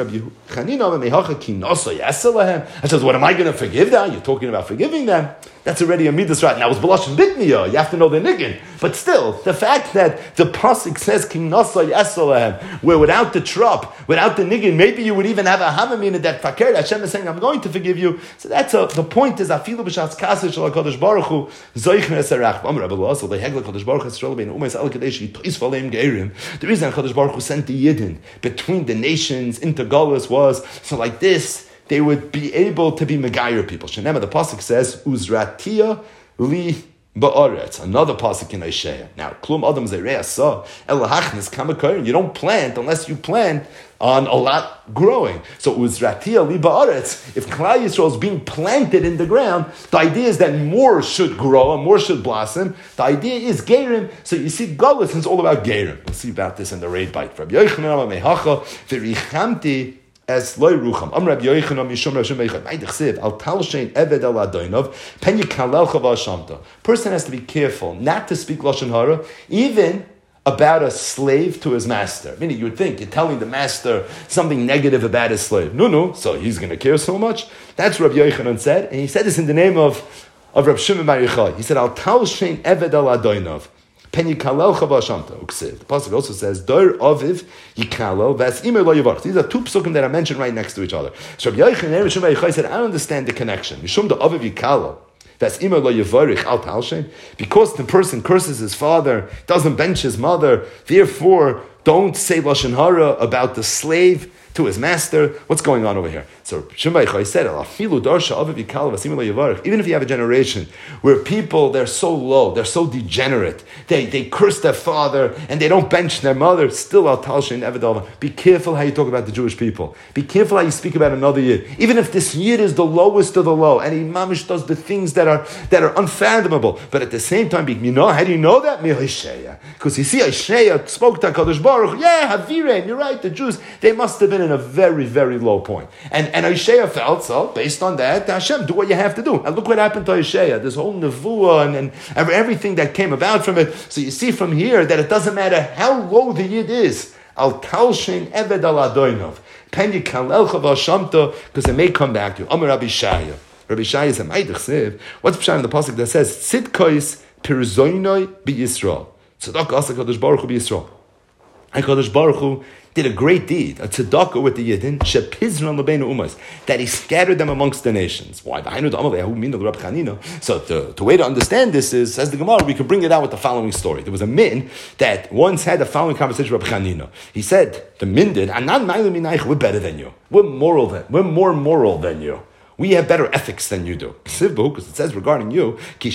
says, what am I going to forgive them? You're talking about forgiving them. That's already a midas right. Now it's b'lashon bitniya. You have to know the niggin. But still, the fact that the pasuk says king nasa yasalahem, where without the trop, without the niggin, maybe you would even have a hamamin in that fakir. Hashem is saying, I'm going to forgive you. So that's the point is afilu b'shas kaseh shel HaKadosh Baruch Hu zoich nesarach. Amar Rabbi Elazar lehegel HaKadosh Baruch Hu Yisrael bein umes al kadesh yitois v'aleim geirim. The reason HaKadosh Baruch Hu sent the Yidden between the nations into Galus was so like this. They would be able to be Megayer people. Shenema, the pasuk says, Uzratia li ba'aretz. Another pasuk in Isaiah. Now, klum adam zerei asa elahachnis kamakoyin. You don't plant unless you plant on a lot growing. So Uzratia li ba'aretz. If Klal Yisrael is being planted in the ground, the idea is that more should grow and more should blossom. The idea is Gerim. So you see, Galus is all about Gerim. We'll see about this in the raid bite. Rabbi Yochanan mehacha v'richamti. As loy rucham, Rabbi Yochanan mishum Rav Shimon Yochai. Ma'idechsev al talshein eved al adoinov pen yikalel chava shamta. Person has to be careful not to speak lashon hara, even about a slave to his master. Meaning, you would think you're telling the master something negative about his slave. No. So he's going to care so much. That's what Rabbi Yochanan said, and he said this in the name of Rav Shimon Yochai. He said al talshein eved al adoinov. Pen yikalel chava shamta. The pasuk also says dor aviv yikalel vas imer lo yivarch. These are two psukim that are mentioned right next to each other. So Rabbi Yochanan and Rav Shimon Yochai said, I don't understand the connection. Mishum the aviv yikalel. Because the person curses his father, doesn't bench his mother, therefore don't say Lashon Hara about the slave to his master. What's going on over here? So Shimon Bar Yochai said, even if you have a generation where people, they're so low, they're so degenerate, they curse their father and they don't bench their mother, still al talshin evedava. Be careful how you talk about the Jewish people. Be careful how you speak about another Yid. Even if this Yid is the lowest of the low and he mamish does the things that are unfathomable, but at the same time, how do you know that? Because you see, Isaiah spoke to HaKadosh Baruch Hu, Havireim, you're right, the Jews, they must have been in a very, very low point. And Isaiah felt, so based on that, Hashem, do what you have to do. And look what happened to Isaiah, this whole nevuah and everything that came about from it. So you see from here that it doesn't matter how low the Yid is. Al talshin eved al adoinov. Pen yikalelcha v'ashamta, because it may come back to you. Amar Rabbi Shaya. Rabbi Shaya said, what's the pshat in the pasuk that says, Tzidkois pirzoinoi bi Yisrael. Tzedakah asa Kadosh Baruch Hu bi Yisrael. HaKadosh Baruch Hu did a great deed, a tzedakah with the Yidden, shepizran lebeinu umas, that he scattered them amongst the nations. Why? So the way to understand this is, says the Gemara, we can bring it out with the following story. There was a min that once had the following conversation with Rabbi Chanina. He said, the min did, we're better than you. We're more moral than you. We have better ethics than you do. Because it says regarding you, the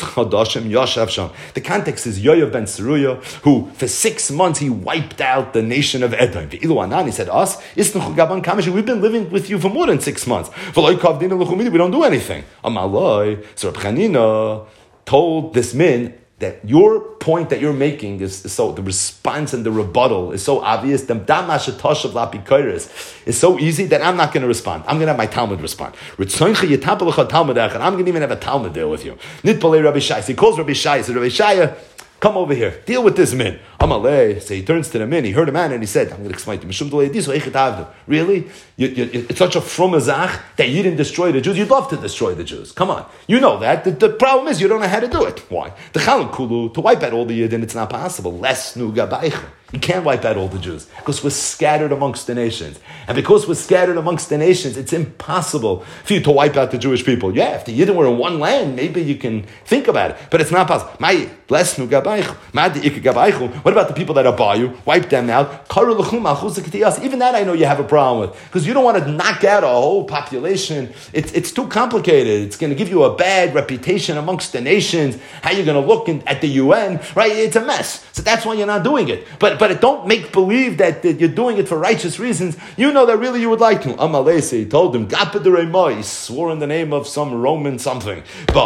context is Yoav ben Seruya, who for 6 months he wiped out the nation of Edom. He said, us, we've been living with you for more than 6 months. We don't do anything. So Reb Chanina told this min that your point that you're making is so, the response and the rebuttal is so obvious, the damashatosh of lapikoiris is so easy that I'm not going to respond. I'm going to have my Talmud respond. I'm going to even have a Talmud deal with you. Nitpalei Rabbi Shai. So he calls Rabbi Shai. He said, Rabbi Shai, come over here. Deal with this min. Amalei. So he turns to the min. He heard a man and he said, I'm going to explain to him. Really? It's such a from azach that you didn't destroy the Jews. You'd love to destroy the Jews. Come on. You know that. The problem is you don't know how to do it. Why? The Chalan Kulu, to wipe out all the Yidden, it's not possible. Less nuga baicha. You can't wipe out all the Jews because we're scattered amongst the nations. And because we're scattered amongst the nations, it's impossible for you to wipe out the Jewish people. Yeah, if the Yidden were in one land, maybe you can think about it. But it's not possible. What about the people that are by you? Wipe them out. Even that I know you have a problem with. Because you don't want to knock out a whole population. It's too complicated. It's going to give you a bad reputation amongst the nations. How you're going to look at the UN, right? It's a mess. So that's why you're not doing it. But don't make believe that you're doing it for righteous reasons. You know that really you would like to. Amalese, he told him, he swore in the name of some Roman something.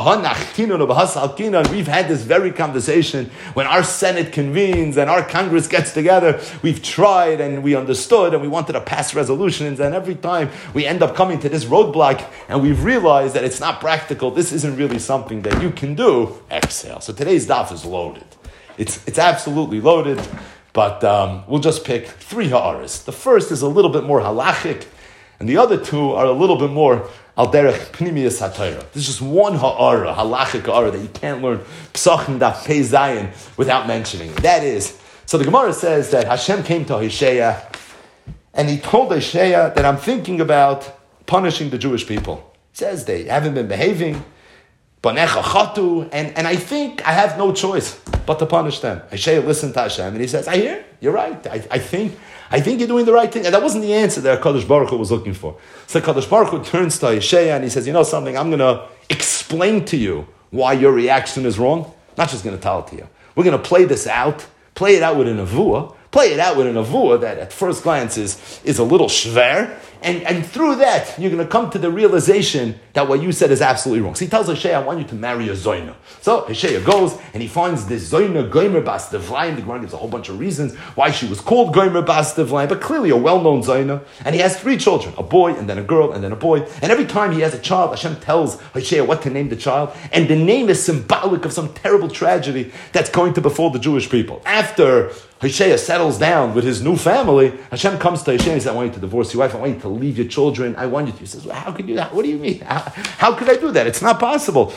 And we've had this very conversation when our Senate convenes and our Congress gets together. We've tried and we understood and we wanted to pass resolutions, and every time we end up coming to this roadblock and we've realized that it's not practical. This isn't really something that you can do. Exhale. So today's daf is loaded. It's absolutely loaded. But we'll just pick 3 ha'aras. The first is a little bit more halachic, and the other 2 are a little bit more al derech pnimiyas hatayra. There's just one ha'ara, halachic ha'ara, that you can't learn psachim daf pei zayin without mentioning. That is, so the Gemara says that Hashem came to Hoshea, and he told Hoshea that I'm thinking about punishing the Jewish people. He says they haven't been behaving, and I think I have no choice but to punish them. Hoshea listened to Hashem, and he says, I hear, you're right. I think you're doing the right thing. And that wasn't the answer that Kadosh Baruch Hu was looking for. So Kadosh Baruch Hu turns to Hoshea, and he says, you know something, I'm going to explain to you why your reaction is wrong. I'm not just going to tell it to you. We're going to play it out with a nevuah. Play it out with a nevuah that at first glance is a little shver. And through that, you're going to come to the realization that what you said is absolutely wrong. So he tells Hoshea, I want you to marry a Zoyna. So Hoshea goes, and he finds this Zoyna, Gomer Bas Devlaim. The Gemara gives a whole bunch of reasons why she was called Gomer Bas Devlaim, but clearly a well-known Zoyna. And he has 3 children, a boy, and then a girl, and then a boy. And every time he has a child, Hashem tells Hoshea what to name the child. And the name is symbolic of some terrible tragedy that's going to befall the Jewish people. After Hoshea settles down with his new family, Hashem comes to Hoshea and says, I want you to divorce your wife, I want you to leave your children, I want you to. He says, well, how could you do that? What do you mean? How could I do that? It's not possible.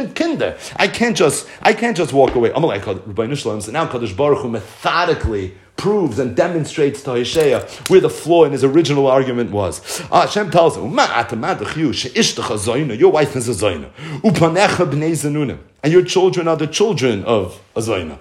I can't just walk away. So now Kadosh Baruch Hu methodically proves and demonstrates to Hoshea where the flaw in his original argument was. Hashem tells him, your wife is a zoina, and your children are the children of a zoina.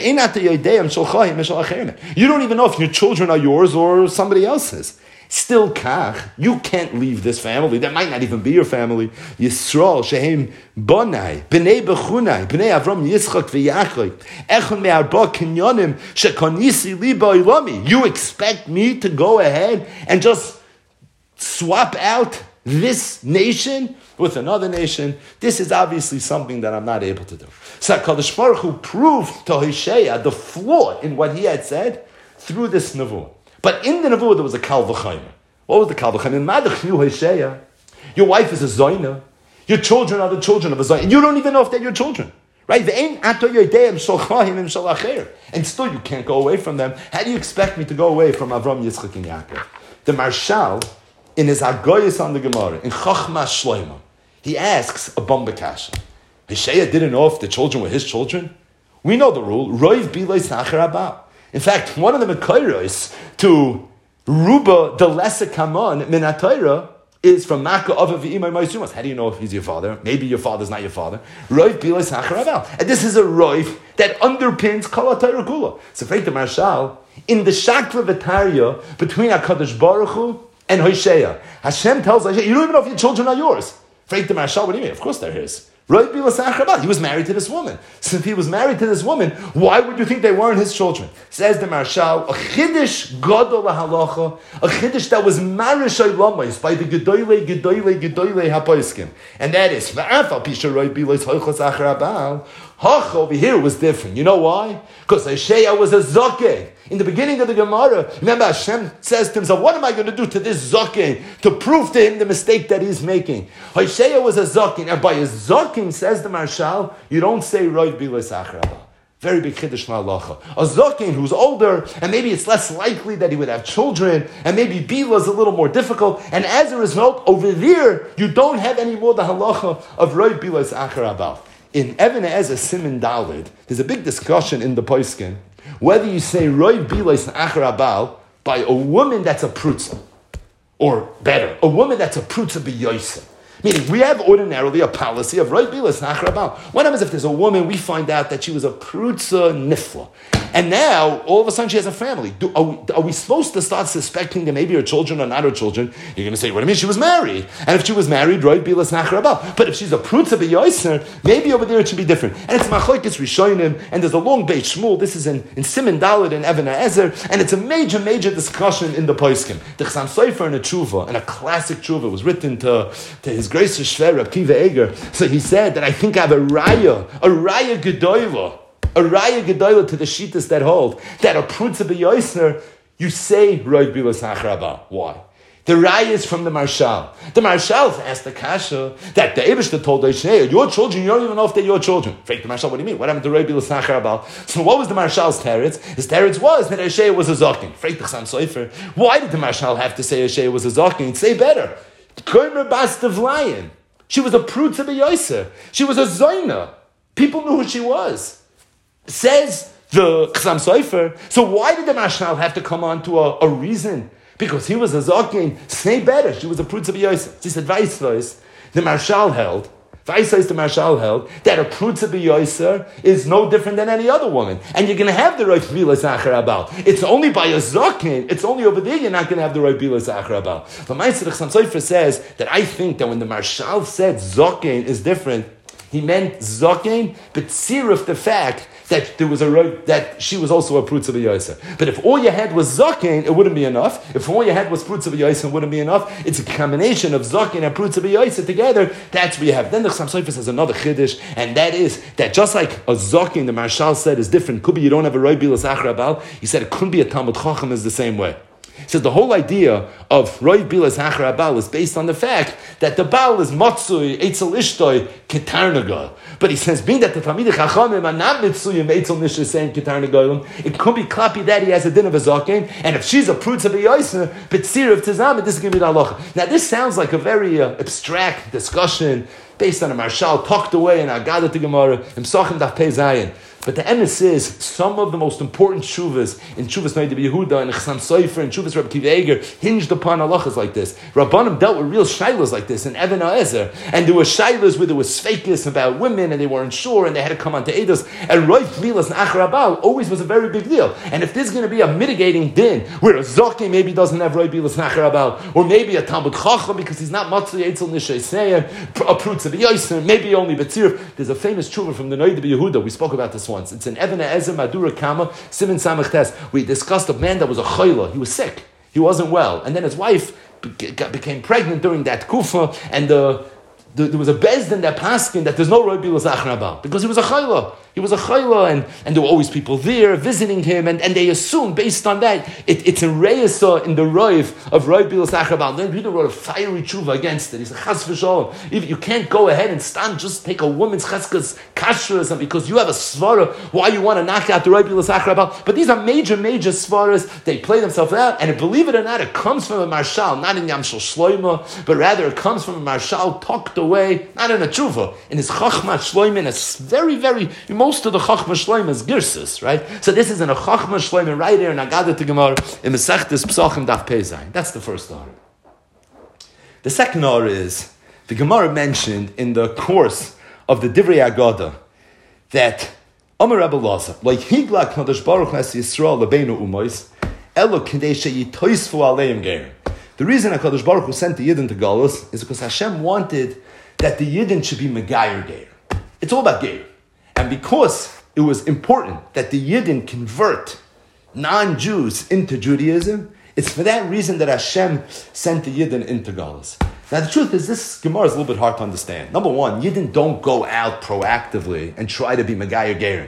You don't even know if your children are yours or somebody else's. Still kach, you can't leave this family. That might not even be your family. Yisrael, Shehem, Bonai, Bnei Bechunai, Bnei Avram, Yitzchak, V'Yaakov, Echon me'arba kinyonim, shekonisi liba ilami. You expect me to go ahead and just swap out this nation with another nation? This is obviously something that I'm not able to do. So HaKadosh Baruch Hu proved to Hoshea the flaw in what he had said through this nevuah. But in the nevuah there was a kal v'chaymer. What was the kal v'chaymer? Madach knew Hoshea. Your wife is a zoina. Your children are the children of a zoina. You don't even know if they're your children. Right? And still you can't go away from them. How do you expect me to go away from Avram, Yitzchak, and Yaakov? The Marshal, in his Agoyas on the Gemara, in Chachmas Shloima, he asks a Bombakasha. Hoshea didn't know if the children were his children. We know the rule. Roiv bilay sacher abba. In fact, one of the Mekayros to Ruba the lesser Kamon Minatayra is from Makkah of V'imay Ma'isumas. How do you know if he's your father? Maybe your father's not your father. Roiv bilay sacher abba. And this is a roiv that underpins Kol HaTorah Kula. So, Freit the Marshal, in the Shakla V'tarya between HaKadosh Baruch Hu and Hoshea, Hashem tells Hoshea, you don't even know if your children are yours. Freit the Marshal, what do you mean? Of course they're his. He was married to this woman. So if he was married to this woman, why would you think they weren't his children? Says the Marshal, a chiddush gadol halacha, a chiddush that was marishay lamayis by the gedoyle hapoiskim, and that is va'afal pisha roy bilos hoichos achar abal. Hach over here was different. You know why? Because Hoshea was a zakeh. In the beginning of the Gemara, remember Hashem says to himself, what am I going to do to this zakeh to prove to him the mistake that he's making? Hoshea was a zakeh, and by a zakeh, says the Marshal, you don't say roiv bilos achar abal. Very big chiddush ma'alacha. A zaken who's older, and maybe it's less likely that he would have children, and maybe bila is a little more difficult, and as a result, over there, you don't have any more the halacha of roiv bilos achar abal. In Even HaEzer Siman Daled, there's a big discussion in the Poskin whether you say roiv bilos achar abal by a woman that's a prutza, or better, a woman that's a prutza b'yoyse. Meaning, we have ordinarily a policy of roiv bilos achar abal. What happens if there's a woman, we find out that she was a prutza nifla, and now, all of a sudden, she has a family. Are we supposed to start suspecting that maybe her children are not her children? You're going to say, what do you mean? She was married. And if she was married, roiv bilos achar abal. But if she's a prutza b'yoyser, maybe over there it should be different. And it's machlokes rishonim, and there's a long Beit Shmuel. This is in Siman Daled and Even HaEzer, and it's a major, major discussion in the Poskim. The Chassam Sofer and a tshuva, and a classic tshuva, was written to his grace Shver, Reb Kiva Eger. So he said that I think I have a raya gedoyla to the shittas that hold that a prutza b'yoyser, you say roiv bilos achar abal. Why? The raya is from the Marshal. The Marshal asked the kasha that the Eibishter told Hoshea, your children, you don't even know if they're your children. Frank the Marshal, what do you mean? What happened to roiv bilos achar abal? So what was the Marshal's teretz? His teretz was that Hoshea was a zaken. Frank the Chassam Sofer, why did the Marshal have to say Hoshea was a zaken? Say better. Komer bas Devlayin. She was a prutza b'yoyser. She was a zoina. People knew who she was. Says the Chassam Sofer. So why did the Marshal have to come on to a reason? Because he was a zaken. Say better. She was a prutza b'yoyser. She said, Vaisvais, the Marshal held that a prutza b'yoyser is no different than any other woman. And you're going to have the roiv bilos achar abal. It's only by a zaken. It's only over there you're not going to have the roiv bilos achar abal. But Ma'aser Chassam Sofer says that I think that when the Marshal said zaken is different, he meant zaken, but siruf the fact that there was that she was also a prutza b'yoyser. But if all you had was zaken, it wouldn't be enough. If all you had was prutza b'yoyser, it wouldn't be enough. It's a combination of zaken and prutza b'yoyser together. That's what you have. Then the Chassam Sofer says another chiddush, and that is that just like a zaken, the Marshal said, is different. Could be you don't have a roiv bilos achar abal. He said it couldn't be a Talmud Chacham is the same way. He says the whole idea of roiv bilos achar abal is based on the fact that the Baal is matzui eitzel ishtoi ketarnagal. But he says, being that the Talmidei Chachamim are not mitzuyim eitzel nishis saying ketarnagal, it could be klapi that he has a din of a zaken, and if she's a prutza b'yoyser, betzir of tizam, this is going to be the halacha. Now this sounds like a very abstract discussion based on a Marshal tucked away in Agadah to Gemara, in Psachim Daf Pei Zayin. But the emes is, some of the most important shuvas in Shuvas Noida Yehuda and Chassam Sofer and Shuvas Reb Kiva Eger hinged upon halachas like this. Rabbanim dealt with real shaylas like this in Even HaEzer, and there were shaylas where there was fakis about women and they weren't sure and they had to come onto Eidos, and Roy Tvilas and Achar Abal always was a very big deal. And if there's going to be a mitigating din where a Zoki maybe doesn't have Roy Tvilas and Achar Abal, or maybe a Talmud Chacham because he's not Matzah Yetzel Nishay Seyem, a Prutz of Yosim, maybe only Betzir. There's a famous tshuva from the Noida Yehuda. We spoke about this once. It's in Even HaEzer Madura Kama Siman Samach Tes. We discussed a man that was a chayla. He was sick. He wasn't well, and then his wife became pregnant during that kufa, and there was a bezdin that paskin that there's no Roy Bilas Achar Abal because he was a chayla. He was a chayla, and there were always people there visiting him, and they assumed based on that it's a reyesa in the roiv of Roy Bilas Achar Abal. Then Peter wrote a fiery tshuva against it. He said, Chas v'sholom, if you can't go ahead and stand, just take a woman's cheskas kashrus, and because you have a svara, why you want to knock out the Roy Bilas Achar Abal? But these are major svaras. They play themselves out, and believe it or not, it comes from a marshal, not in Yamshel Shloima, but rather it comes from a marshal tucked away, not in a tshuva, in his chachmat shloim, and it's very, very. Most of the Chachma Shloim is Girsus, right? So this is in a Chachma Shloim right here in Agadah Gemara in Mesechtes Psachim Daf Pei Zayin. That's the first order. The second order is the Gemara mentioned in the course of the Divrei Agadah that Amar Rebbe Laza, like Higla Kadosh Baruch Nes Yisrael Lebeinu Umois Elo Kidei Sheyitoisfu Aleim Gerim. The reason HaKadosh Baruch Hu sent the Yidden to Galus is because Hashem wanted that the Yidden should be Megayer Geir. It's all about Geir. And because it was important that the Yidden convert non-Jews into Judaism, it's for that reason that Hashem sent the Yidden into Galus. Now the truth is, this Gemara is a little bit hard to understand. Number one, Yidden don't go out proactively and try to be Megayer Gerim.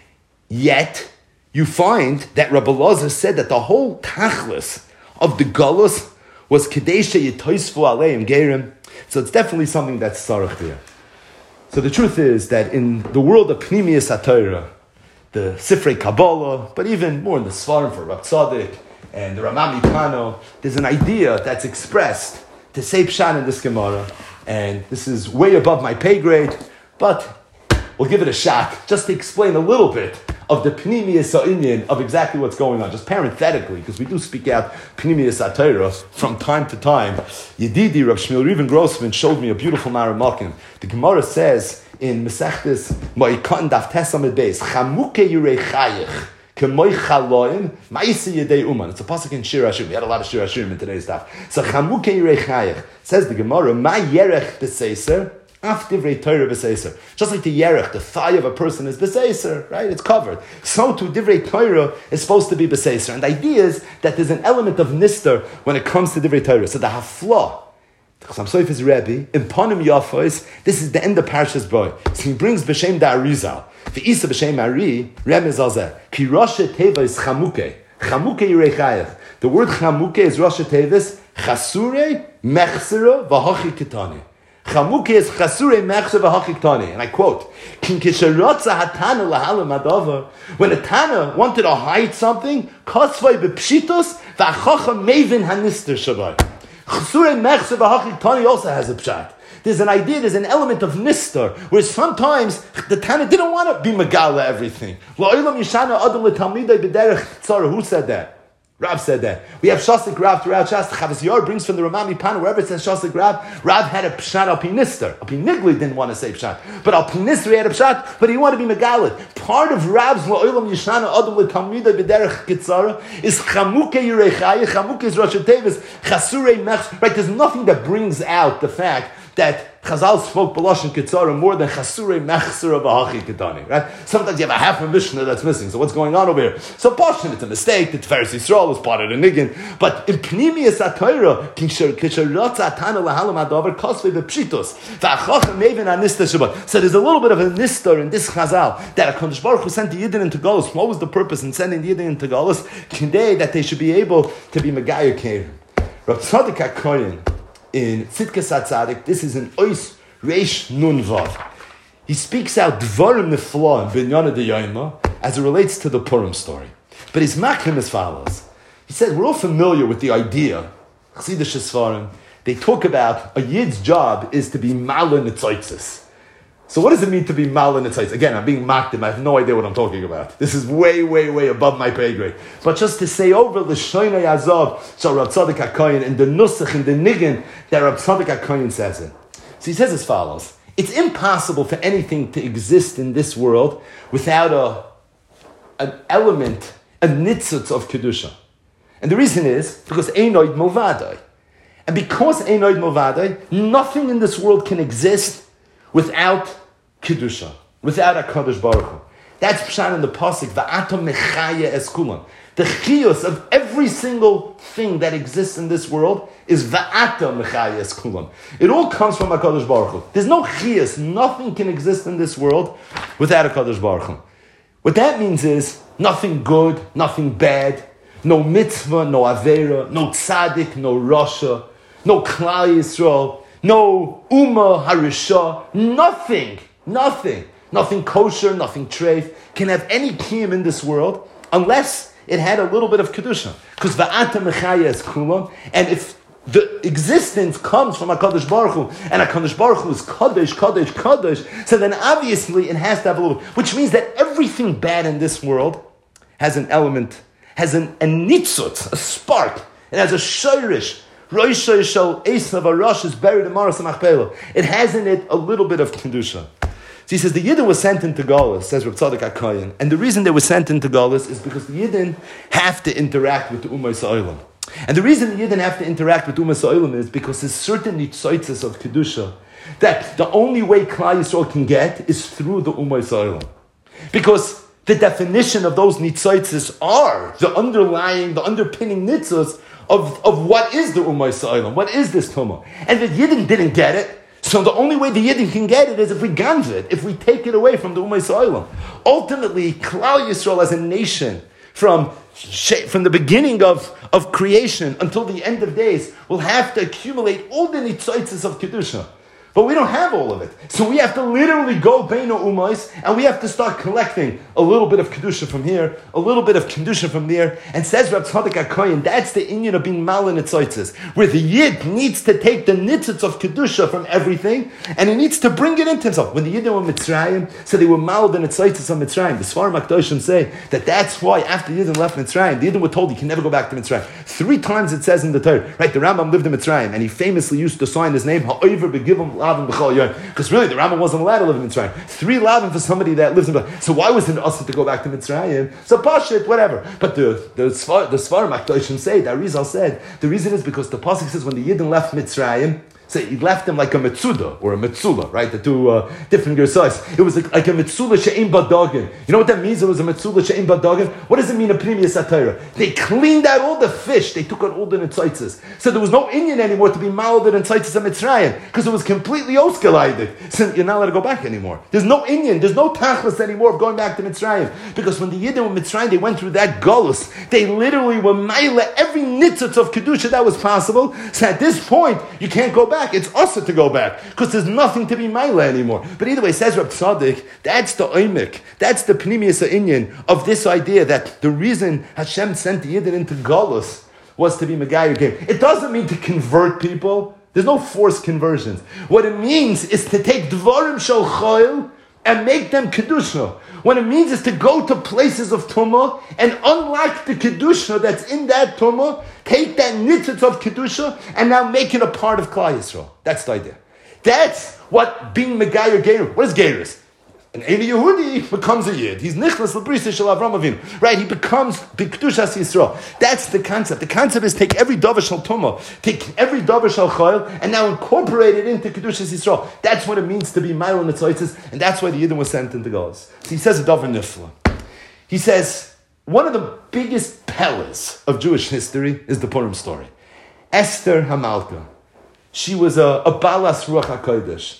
Yet, you find that Rabbi Lazar said that the whole tachlis of the Galus was Kadesha Yitoisfu Aleim Gerim. So it's definitely something that's sarach there. So the truth is that in the world of Pnimiyas HaTorah, the Sifrei Kabbalah, but even more in the Svarim for Rav Tzaddik and the Ramami Pano, there's an idea that's expressed to say Pshan in this Gemara, and this is way above my pay grade, but we'll give it a shot just to explain a little bit of the Pnimiyas HaInyan of exactly what's going on, just parenthetically, because we do speak out Pnimiyas HaTorah from time to time. Yedidi Rav Shmuel Reuven Grossman showed me a beautiful Maramakim. The Gemara says in Mesechtes Mo'ikan Daf Tesamid Beis, Chamuke Yirei Chayich, K'moi Chaloim, Ma'isi Yedei Uman. It's a pasuk in Shir Hashirim. We had a lot of Shir Hashirim in today's daf. So Chamuke Yirei Chayich, says the Gemara, Ma Yerech B'Seiser, Af Divrei Torah B'Seiser. Just like the Yerech, the thigh of a person is B'Seiser, right? It's covered. So too, Divrei Torah is supposed to be B'Seiser. And the idea is that there's an element of Nister when it comes to Divrei Torah. So the Haflah, the Chassam Sofer's Rebbe, in Panim Yafos, this is the end of Parshas Boy. So he brings B'Shem Da Arizal. The Isa B'Shem Ari, Remez Alzeh. Ki Rasha Teva is Chamuke. Chamuke Yirei Chayach. The word Chamuke is Rasha Tevis, Chasure, Mechsera, V'Hachi Kitani. Chamuke is Chasure Mechsera V'Hachi Kitani. And I quote, Kin Kisharatza Hatana Lahalam Adava. When a Tana wanted to hide something, Kasvai B'Pshitos, V'Achacham Mevin Hanister Shabbai. Chasure Mechsera V'Hachi Kitani also has a pshat. There's an idea, there's an element of nistar, where sometimes the Tana didn't want to be Megala everything. Who said that? Rav said that. We have Shastik Rav throughout Shas. Chavis Yor brings from the Ramami Pan, wherever it says Shastik Rav, Rav had a pshat al pinistar. Al pinigli didn't want to say pshat. But al pinistar he had a pshat, but he wanted to be Megalit. Part of Rav's La'olam Yishana Adam L'Talmida B'derech Kitzara is Chamuke Yirei Chayich, Chamuke is Rosh Tevis, Chasurei Mechs. Right, there's nothing that brings out the fact that Chazal spoke B'lashon Kitzara more than Chasurei Mechsera V'Hachi Kitani, right? Sometimes you have a half a Mishnah that's missing. So what's going on over here? So Pashtin, it's a mistake. The Tiferes Yisrael is part of the Niggin. But in Pnimiyas HaTorah, Kisharatza Atana Lahalam Adavar Kosvei V'Pshitos V'Achacham Mevin Anista Shabbat. So there's a little bit of a nistar in this Chazal that HaKadosh Baruch Hu sent the Yidden into Golus. What was the purpose in sending the Yidden into Golus? Today, that they should be able to be Megayer Kerim. Rav Tzaddik HaKoyen in Tzidkas HaTzadik, this is an Ois Reish Nun Vav. He speaks out Dvarim Nifla in Binyana D'Yayma as it relates to the Purim story. But his makrim as follows. He says, we're all familiar with the idea, Chasidish Sfarim, they talk about a Yid's job is to be Mala Nitzoitzis. So what does it mean to be mal in the tzitzis? Again, I'm being makdim. I have no idea what I'm talking about. This is way, way, way above my pay grade. But just to say over the Shoinei Azov, so Rav Tzadok HaKohen, in the Nusach, in the Niggin, that Rav Tzadok HaKohen says it. So he says as follows. It's impossible for anything to exist in this world without an element, a nitzutz of Kedusha. And the reason is because Einoid Movadai. And because Einoid Movadai, nothing in this world can exist without Kedusha, without HaKadosh Baruch Hu. That's Pshat in the Pasuk, Va'atam Mechaya Es Kulam. The chiyus of every single thing that exists in this world is Va'atam Mechaya Es Kulam. It all comes from HaKadosh Baruch Hu. There's no chiyus, nothing can exist in this world without HaKadosh Baruch Hu. What that means is nothing good, nothing bad, no mitzvah, no avera, no tzaddik, no rasha, no klal Yisrael, no Ummah Harisha, nothing kosher, nothing treif, can have any kiyum in this world unless it had a little bit of Kedusha. Because Va'ata Mechaya is Kulam, and if the existence comes from HaKadosh Baruch Hu, and HaKadosh Baruch Hu is Kadosh, so then obviously it has to have a little, which means that everything bad in this world has an element, has a nitzut, a spark, it has a shayrish. Rosh Shal Esav Arash is buried in Maras Machpelah. It has in it a little bit of Kedusha. So he says the Yidden was sent into Galus, says Rav Tzadok HaKohen, and the reason they were sent into Galus is because the Yidden have to interact with the Ummah Yisraelim. And the reason the Yidden have to interact with Ummah Yisraelim is because there's certain nitzoitzes of Kedusha that the only way Klal Yisrael can get is through the Ummah Yisraelim. Because the definition of those nitzoitzes are the underpinning nitzos of what is the Ummah Yisraelim, what is this Tumah. And the Yidden didn't get it, so the only way the Yidden can get it is if we ganv it, if we take it away from the Ummah Yisraelim. Ultimately, Klal Yisrael as a nation, from the beginning of creation until the end of days, will have to accumulate all the nitzoitzes of Kedusha. But we don't have all of it. So we have to literally go Beino Umais, and we have to start collecting a little bit of Kedusha from here, a little bit of Kedusha from there. And says Rav Tzadok HaKohen, that's the inyan of being mal in nitzoitzes, where the Yid needs to take the nitzitz of Kedusha from everything, and he needs to bring it into himself. When the Yid were Mitzrayim, so they were mal the nitzoitzes of Mitzrayim. The Sfarim HaKadoshim say that's why after the Yidden left Mitzrayim, the Yidden were told he can never go back to Mitzrayim. 3 times it says in the Torah, right? The Rambam lived in Mitzrayim, and he famously used to sign his name, Ha'over Begivim because really the Rambam wasn't allowed to live in Mitzrayim. 3 lavim for somebody that lives in Mitzrayim. So why was it also to go back to Mitzrayim? So pashit, whatever. But the Sfarim HaKadoshim say, the Arizal said, the reason is because the pasuk says when the Yidden left Mitzrayim, so he left them like a Metzuda or a Metzula, right? The 2 different gersais. It was like a Metzula she'im badagin. You know what that means? It was a Metzula she'im badagin. What does it mean in Pnimius HaTorah? They cleaned out all the fish. They took out all the nitzoitzes. So there was no Inyan anymore to be malad and nitzoitzes of Mitzrayim because it was completely oskelaydik. So you're not allowed to go back anymore. There's no Inyan. There's no tachlis anymore of going back to Mitzrayim because when the Yidden were Mitzrayim, they went through that golus. They literally were maila every nitzutz of kedusha that was possible. So at this point, you can't go back. It's also to go back because there's nothing to be maila anymore. But either way, says Rab Tzadok, that's the oimik, that's the pnimius inyan of this idea that the reason Hashem sent the Yidden into Golus was to be Megayer game. It doesn't mean to convert people. There's no forced conversions. What it means is to take Dvarim Shel Chayil and make them Kedusha. What it means is to go to places of Tumah and unlock the Kedusha that's in that Tumah, take that nitzitz of Kedusha, and now make it a part of Klal Yisrael. That's the idea. That's what being Megayer Geir. What is Geiris? An Eli Yehudi becomes a Yid. He's Nichlas L'Brisa Shel Avram Avinu. Right? He becomes B'Kedushas Yisrael. That's the concept. The concept is take every Davar Shel Tumah, take every Davar Shel Chayil, and now incorporate it into Kedushas Yisrael. That's what it means to be Ma'il and Netzoitzes, and that's why the Yidden was sent into Galus. So he says a Davar Nifla. He says, one of the biggest pillars of Jewish history is the Purim story. Esther Hamalka. She was a Balas Ruach HaKodesh.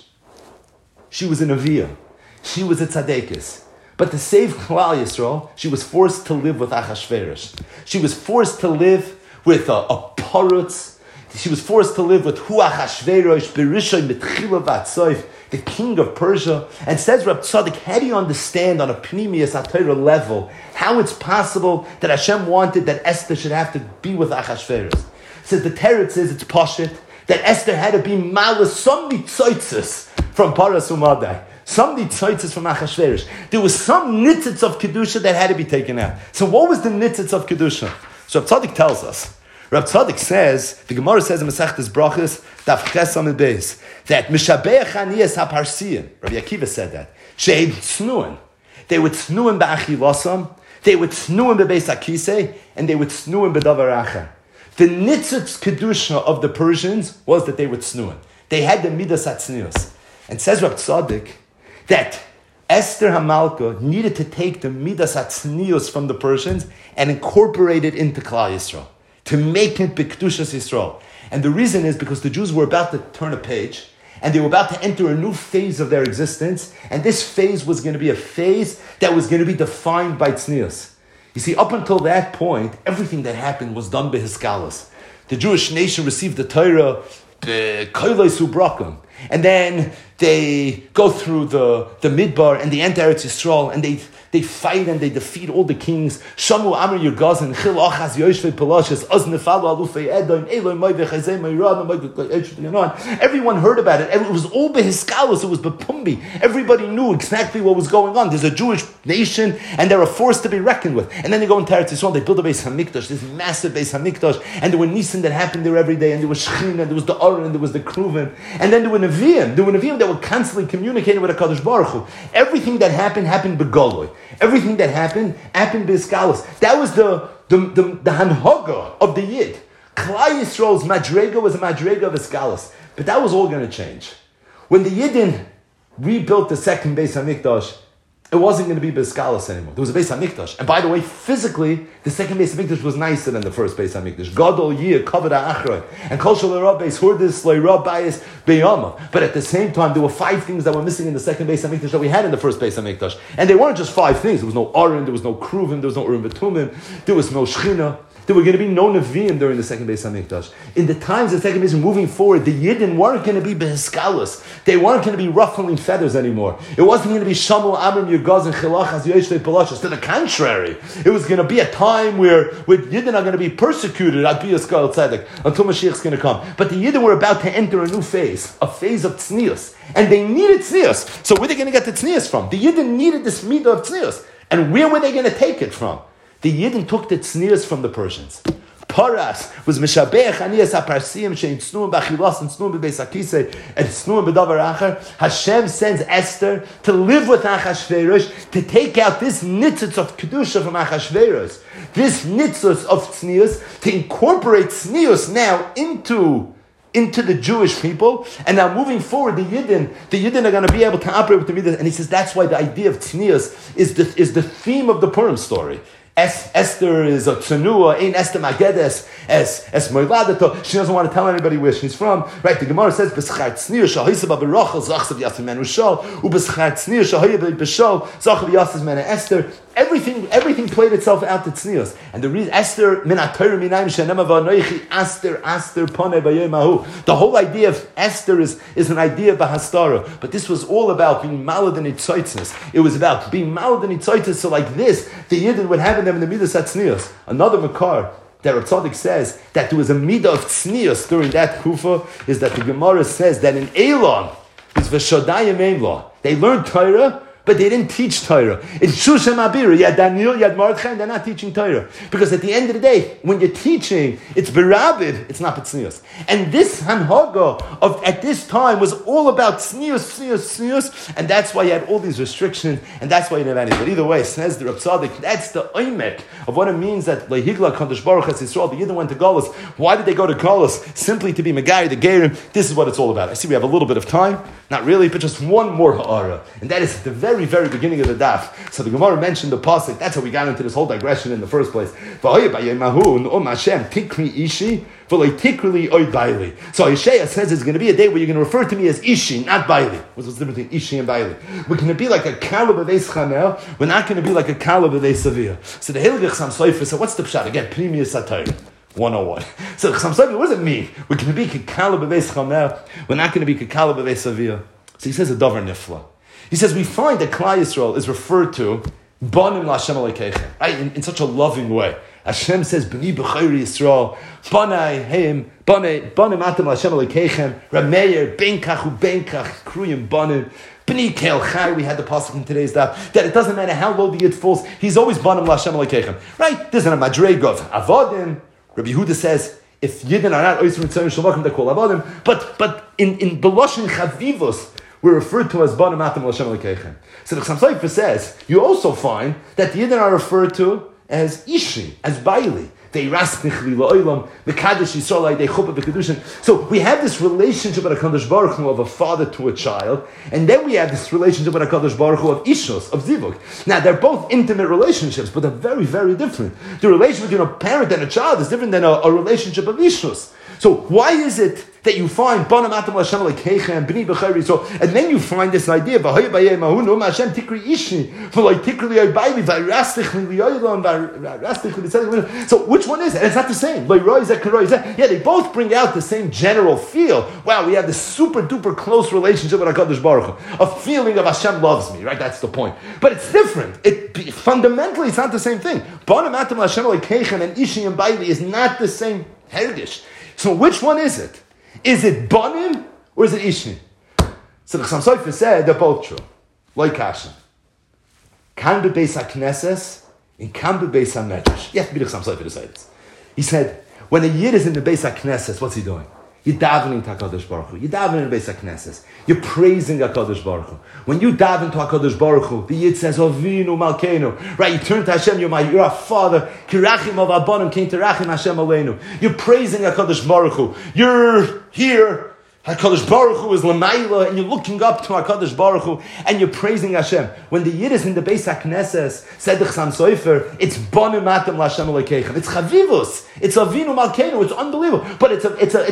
She was a Neviah. She was a Tzadekis. But to save Klal Yisrael, she was forced to live with Achashverosh. She was forced to live with a Parutz. She was forced to live with Hu Achashverosh, Berishay Mitchila Vatsoif, the king of Persia. And says Rab Tzadok, how do you understand on a Pnimius HaTorah level how it's possible that Hashem wanted that Esther should have to be with Achashverosh? So the Teretz says it's Pashit, that Esther had to be malas some mitzoitzes from Paras Umadai. some tzaitzes from Achashverosh. There was some nitzitz of Kedusha that had to be taken out. So what was the nitzitz of Kedusha? So Rav Tzadok tells us. Rav Tzadok says, the Gemara says in Masechtas Brachos, Daf Ches Amud Beis, that Mishabeach Aniyas HaParsiyim, Rabbi Akiva said that, She'ed Tznuin. They would Tznuin Ba'achilasam, they would Tznuin Bebeis HaKisei, and they would Tznuin B'davar Acher. The nitzitz Kedusha of the Persians was that they would Tznuin. They had the Midas HaTznius. And says Rav Tzadok that Esther Hamalka needed to take the Midas HaTznius from the Persians and incorporate it into Klal Yisrael, to make it B'Kedushas Yisrael. And the reason is because the Jews were about to turn a page, and they were about to enter a new phase of their existence, and this phase was going to be a phase that was going to be defined by Tznius. You see, up until that point, everything that happened was done by Hiskalos. The Jewish nation received the Torah, the Koilais Ubrakim, and then they go through the Midbar and they enter Eretz Yisrael, and they fight and they defeat all the kings. Shamu Amr Yirgazin, Chil Achaz Yoshvei Pelashes, Az Nefalu Alufei Edom, Eloi Moivei Chazei Meirad. Everyone heard about it. It was all Behiskalos, it was Bepumbi. Everybody knew exactly what was going on. There's a Jewish nation and they're a force to be reckoned with. And then they go into Eretz Yisrael, they build a Beis HaMikdash, this massive Beis HaMikdash, and there were Nisan that happened there every day, and there was Shechina, and there was the Aron, and there was the Kruvim, and then there were Nevi'im. There were Nevi'im that were constantly communicating with HaKadosh Baruch Hu. Everything that happened Begoloi. Everything that happened B'Iskalos. That was the Hanhoga of the Yid. Klal Yisrael's Madrega was a Madrega of Iskalos. But that was all going to change. When the Yidden rebuilt the second Beis HaMikdash, it wasn't going to be B'Iskalos anymore. There was a Beis HaMikdash. And by the way, physically, the second Beis HaMikdash was nicer than the first Beis HaMikdash. Gadol Yir, Kavod HaAchrei. And Kol Shel Rabbeis, Hurdis, Le'Rab Bayis, Beyama. But at the same time, there were 5 things that were missing in the second Beis HaMikdash that we had in the first Beis HaMikdash. And they weren't just 5 things. There was no Aron, there was no Kruvim, there was no Urim V'Tumim, there was no Shechina. There were going to be no Nevi'im during the second Beis HaMikdash. In the times of the second Beis HaMikdash moving forward, the Yidden weren't going to be Behiskalos. They weren't going to be ruffling feathers anymore. It wasn't going to be Shamu Amrim Yirgaz and Chilachas Yoshvei Pelashas. To the contrary, it was going to be a time where Yidden are going to be persecuted at Biyas Kal Tzedek until Mashiach's going to come. But the Yidden were about to enter a new phase, a phase of Tznius. And they needed Tznius. So where are they going to get the Tznius from? The Yidden needed this midah of Tznius. And where were they going to take it from? The Yidden took the tznius from the Persians. Paras was Mishabeach Aniyas HaParsiyim Shein Tznuim B'Achilas and Tznuim B'Beis HaKisei and Tznuim B'Davar Acher. Hashem sends Esther to live with Achashverosh to take out this nitzitz of Kedusha from Achashverosh. This nitzitz of tznius, to incorporate tznius now into the Jewish people, and now moving forward, the Yidden are going to be able to operate with the Midah. And he says that's why the idea of tznius is the theme of the Purim story. Esther is a tzenua, ain't Esther Magedes, as Moiladato. She doesn't want to tell anybody where she's from. Right, the Gemara says, B'schar tznius shahisa b'berachel zachsav yasim menu shol, u'b'schar tznius shahaya b'shol zachav yasim menu Esther. Everything played itself out to tznius. And the reason, Esther, min ha-Torah minayim she'nema v'anoichi, Esther poneh b'yemahu. The whole idea of Esther is an idea of hastara. But this was all about being malad and itzoitznes. It was about being malad and itzoitznes. So like this, the Yidden would have in them in the midas tznius. Another makar that Rav Tzadok says that there was a midah of tznius during that kufa is that the Gemara says that in Elon, is v'shodayim Elon. They learned Torah, but they didn't teach Torah. In Shushan Abira, you had Daniel, you had Mordechai, and they're not teaching Torah. Because at the end of the day, when you're teaching, it's berabid, it's not b'tznius. And this Hanhaga of at this time was all about tznius, and that's why you had all these restrictions, and that's why you didn't have any. But either way, says the Rav Tzadok, that's the oimek of what it means that Lehigla Kadosh Baruch Has Yisrael, the Yidden went to Galus. Why did they go to Galus? Simply to be Megai, the Gerim. This is what it's all about. I see we have a little bit of time. Not really, but just one more ha'ara. And that is at the very, very beginning of the daf. So the Gemara mentioned the pasuk. That's how we got into this whole digression in the first place. So Isaiah says it's going to be a day where you're going to refer to me as Ishi, not Baili. What's the difference between Ishi and Baili? We're going to be like a Kaleb of Eis Chanel. We're not going to be like a Kaleb of Eis Savia. So the Hilgach Sam Soifer said, what's the pshat? Again, Primius Satayr. 101. So what does it mean? We're going to be Kekala B'Veis Chamel. We're not going to be Kekala B'Veis Savia. So he says a davar nifla. He says we find that Klal Yisrael is referred to Banim LaHashem Alekeichem, right? In such a loving way. Hashem says B'ni B'chayri Yisrael Banai Heim Banim Atam LaHashem Alekeichem Rameir Benkach U Benkach Kruyim Banim B'ni Kel Chai, we had the pasuk in today's daf, that it doesn't matter how low the yid falls, he's always banim l'Hashem Elokeichem. Right? There's a madreg of avodim. Rabbi Yehuda says, if yidden are not oisrim tzayim shalvakim, they're called avodim. But in Beloshin Chavivos, we're referred to as banim atam l'Hashem Elokeichem. So the Chassam Sofer says, you also find that the yidden are referred to as ishi, as baili. So we have this relationship with HaKadosh Baruch Hu of a father to a child, and then we have this relationship with HaKadosh Baruch Hu of ishus, of zivug. Now they're both intimate relationships, but they're very, very different. The relationship between a parent and a child is different than a relationship of ishus. So why is it that you find Banam Atam Hashem Elokeichem B'ni B'chayri? So and then you find this idea V'hoy Bayei Mahunu Hashem Tikri Ishi V'loy Tikri Li'oy Bayli V'rastich Li'oylam V'rastich Li'oylam. So which one is it? And it's not the same. Yeah, they both bring out the same general feel. Wow, we have this super duper close relationship with HaKadosh Baruch Hu. A feeling of Hashem loves me, right? That's the point. But it's different. Fundamentally, it's not the same thing. Banam Atam Hashem Elokeichem and Ishi and Bayli is not the same hergish. So which one is it? Is it banim or is it ishni? So the Chassam Sofer said they're both true. Like Kasha. Kan bebeis hakneses and kan bebeis hamedrash. You have to be the Chassam Sofer to say this. He said, when a yid is in the beis hakneses, what's he doing? You're davening to HaKadosh Baruch Hu. You're davening in the beis hakneses. You're praising HaKadosh Baruch Hu. When you daven to HaKadosh Baruch Hu, the yid says, Avinu Malkeinu. Right, you turn to Hashem, you're our Father. Kirachim of Abanim, Kein Terachim Hashem Aleinu. You're praising HaKadosh Baruch Hu. You're here. HaKadosh Baruch Hu is Lamaila, and you're looking up to HaKadosh Baruch Hu, and you're praising Hashem. When the yid is in the Beis HaKnesses, said the Chassam Sofer, it's Banim Atam L'Hashem Elokeichem. It's Chavivus. It's Avinu Malkeinu. It's unbelievable. But it's a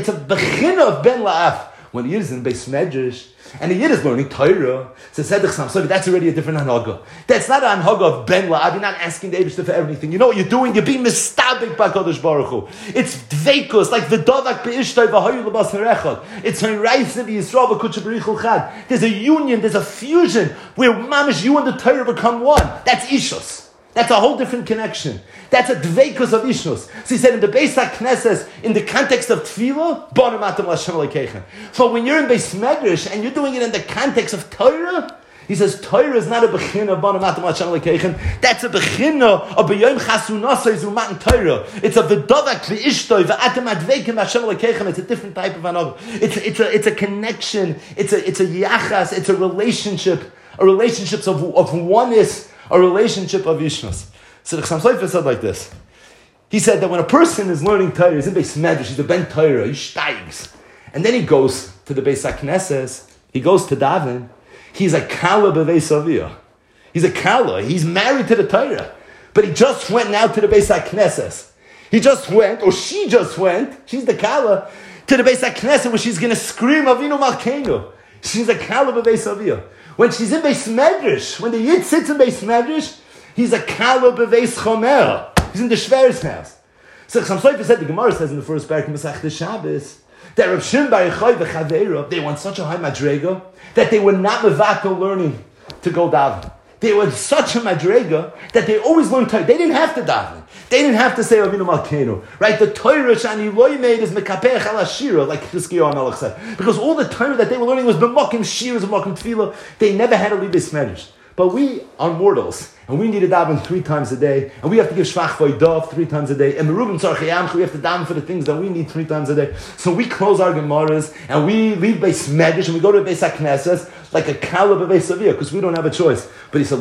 bechina of Ben La'af. When the yid is in the Beis Medrash, and the yid is learning Torah, so said the Chassam Sofer, that's already a different anhaga. That's not an anhaga of Ben La'af. You're not asking the Eibishter for everything. You know what you're doing? You're being mistabik by HaKadosh Baruch Hu. It's dveikus, like v'davak be'ishtay v'hayu l'bas nerechad. It's ha'reis v'yisrael v'kutcha b'richul chad. There's a union, there's a fusion, where mamish, you and the Torah become one. That's ishus. That's a whole different connection. That's a dveikus of ishus. So he said in the Beis HaKnesses, in the context of tefillah, banim atam l'Hashem Elokeichem. So when you're in Beis Medrash and you're doing it in the context of Torah, he says Torah is not a bechina of banim atam l'Hashem Elokeichem. That's a bechina of b'yom chasunasay zumat Torah. It's a v'davak v'ishtoi v'atam adveikim Hashem Elokeichem. It's a different type of anov. It's a connection. It's a yachas. It's a relationship. A relationship of oneness. A relationship of Yishmas. So the Chassam Sofer said like this. He said that when a person is learning Torah, he's in Beis Medrash, he's a Ben Torah, he steigs. And then he goes to the Beis HaKnesses, he goes to daven, he's a Kala b'Beis Aviyah. He's a Kala, he's married to the Torah. But he just went now to the Beis HaKnesses. He just went, or she just went, she's the Kala, to the Beis HaKnesses where she's going to scream Avinu Malkeinu. She's a Kala b'Beis Aviyah. When she's in Beis Medrash, when the Yid sits in Beis Medrash, he's a Kala b'Beis Chomer. He's in the Shver's house. So Chassam Sofer said, the Gemara says in the first parak of Masechta Shabbos, that Rav Shimon bar Yochai v'Chaveira, they went such a high madrega, that they were not mevatel learning to go daven. They were such a madrega, that they always learned Torah. They didn't have to daven. They didn't have to say Avinu Malkeinu, right? The Torah Shani Loi made is mekapeach al Ashira, like Chizkiyahu HaMelech said, because all the Torah that they were learning was b'makim shiras, b'makim tefillah. They never had to leave Beis Medrash. But we are mortals, and we need to daven 3 times a day, and we have to give shvach v'idov 3 times a day, and merubim tzarchei yamcha, we have to daven for the things that we need 3 times a day. So we close our gemaras, and we leave Beis Medrash, and we go to Beis HaKnesses like a Kala b'Beis Aviyah, because we don't have a choice. But he said,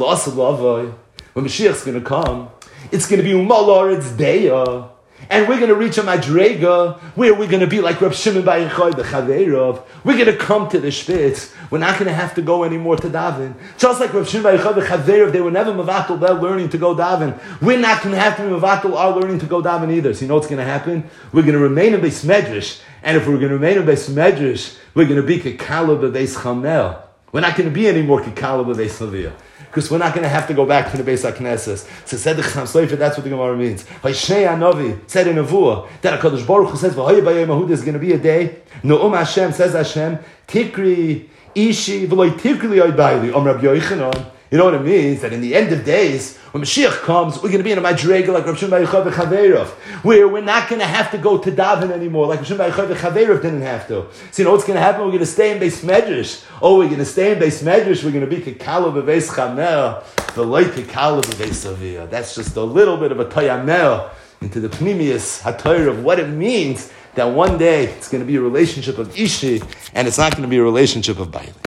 when Mashiach's going to come, it's going to be Umalar, it's Deya. And we're going to reach a Madrega where we're going to be like Reb Shimon bar Yochai, the Chaveirov. We're going to come to the Shpitz. We're not going to have to go anymore to daven. Just like Reb Shimon bar Yochai, the Chaveirov, they were never Mavatul, they're learning to go daven. We're not going to have to be Mavatul, our learning to go daven either. So you know what's going to happen? We're going to remain in Beis Medrash. And if we're going to remain in Beis Medrash, we're going to be Kekala b'Beis Chamel. We're not going to be any more Kekala b'Beis Aviyah. Because we're not going to have to go back to the Beis HaKnesses. So said the Chassam Sofer, that's what the Gemara means. Hoshei Hanavi said in Nevuah that HaKadosh Baruch Hu says, V'hoy b'yom ha'hu, there's going to be a day. No'um Hashem, says Hashem, Tikri Ishi, v'loy Tikri li'oy bayli, Om Rabbi Yochanan. You know what it means? That in the end of days, when Mashiach comes, we're going to be in a madrega like Rav Shimon Bar Yochai v'Chaveirov, where we're not going to have to go to daven anymore, like Rav Shimon Bar Yochai v'Chaveirov didn't have to. So you know what's going to happen? We're going to stay in Beis Medrash. Oh, we're going to stay in Beis Medrash. We're going to be kekala b'Beis Chamel, v'loy kekala b'Beis Aviyah. That's just a little bit of a toyamel into the pnimius haTorah of what it means that one day it's going to be a relationship of Ishi, and it's not going to be a relationship of Bailey.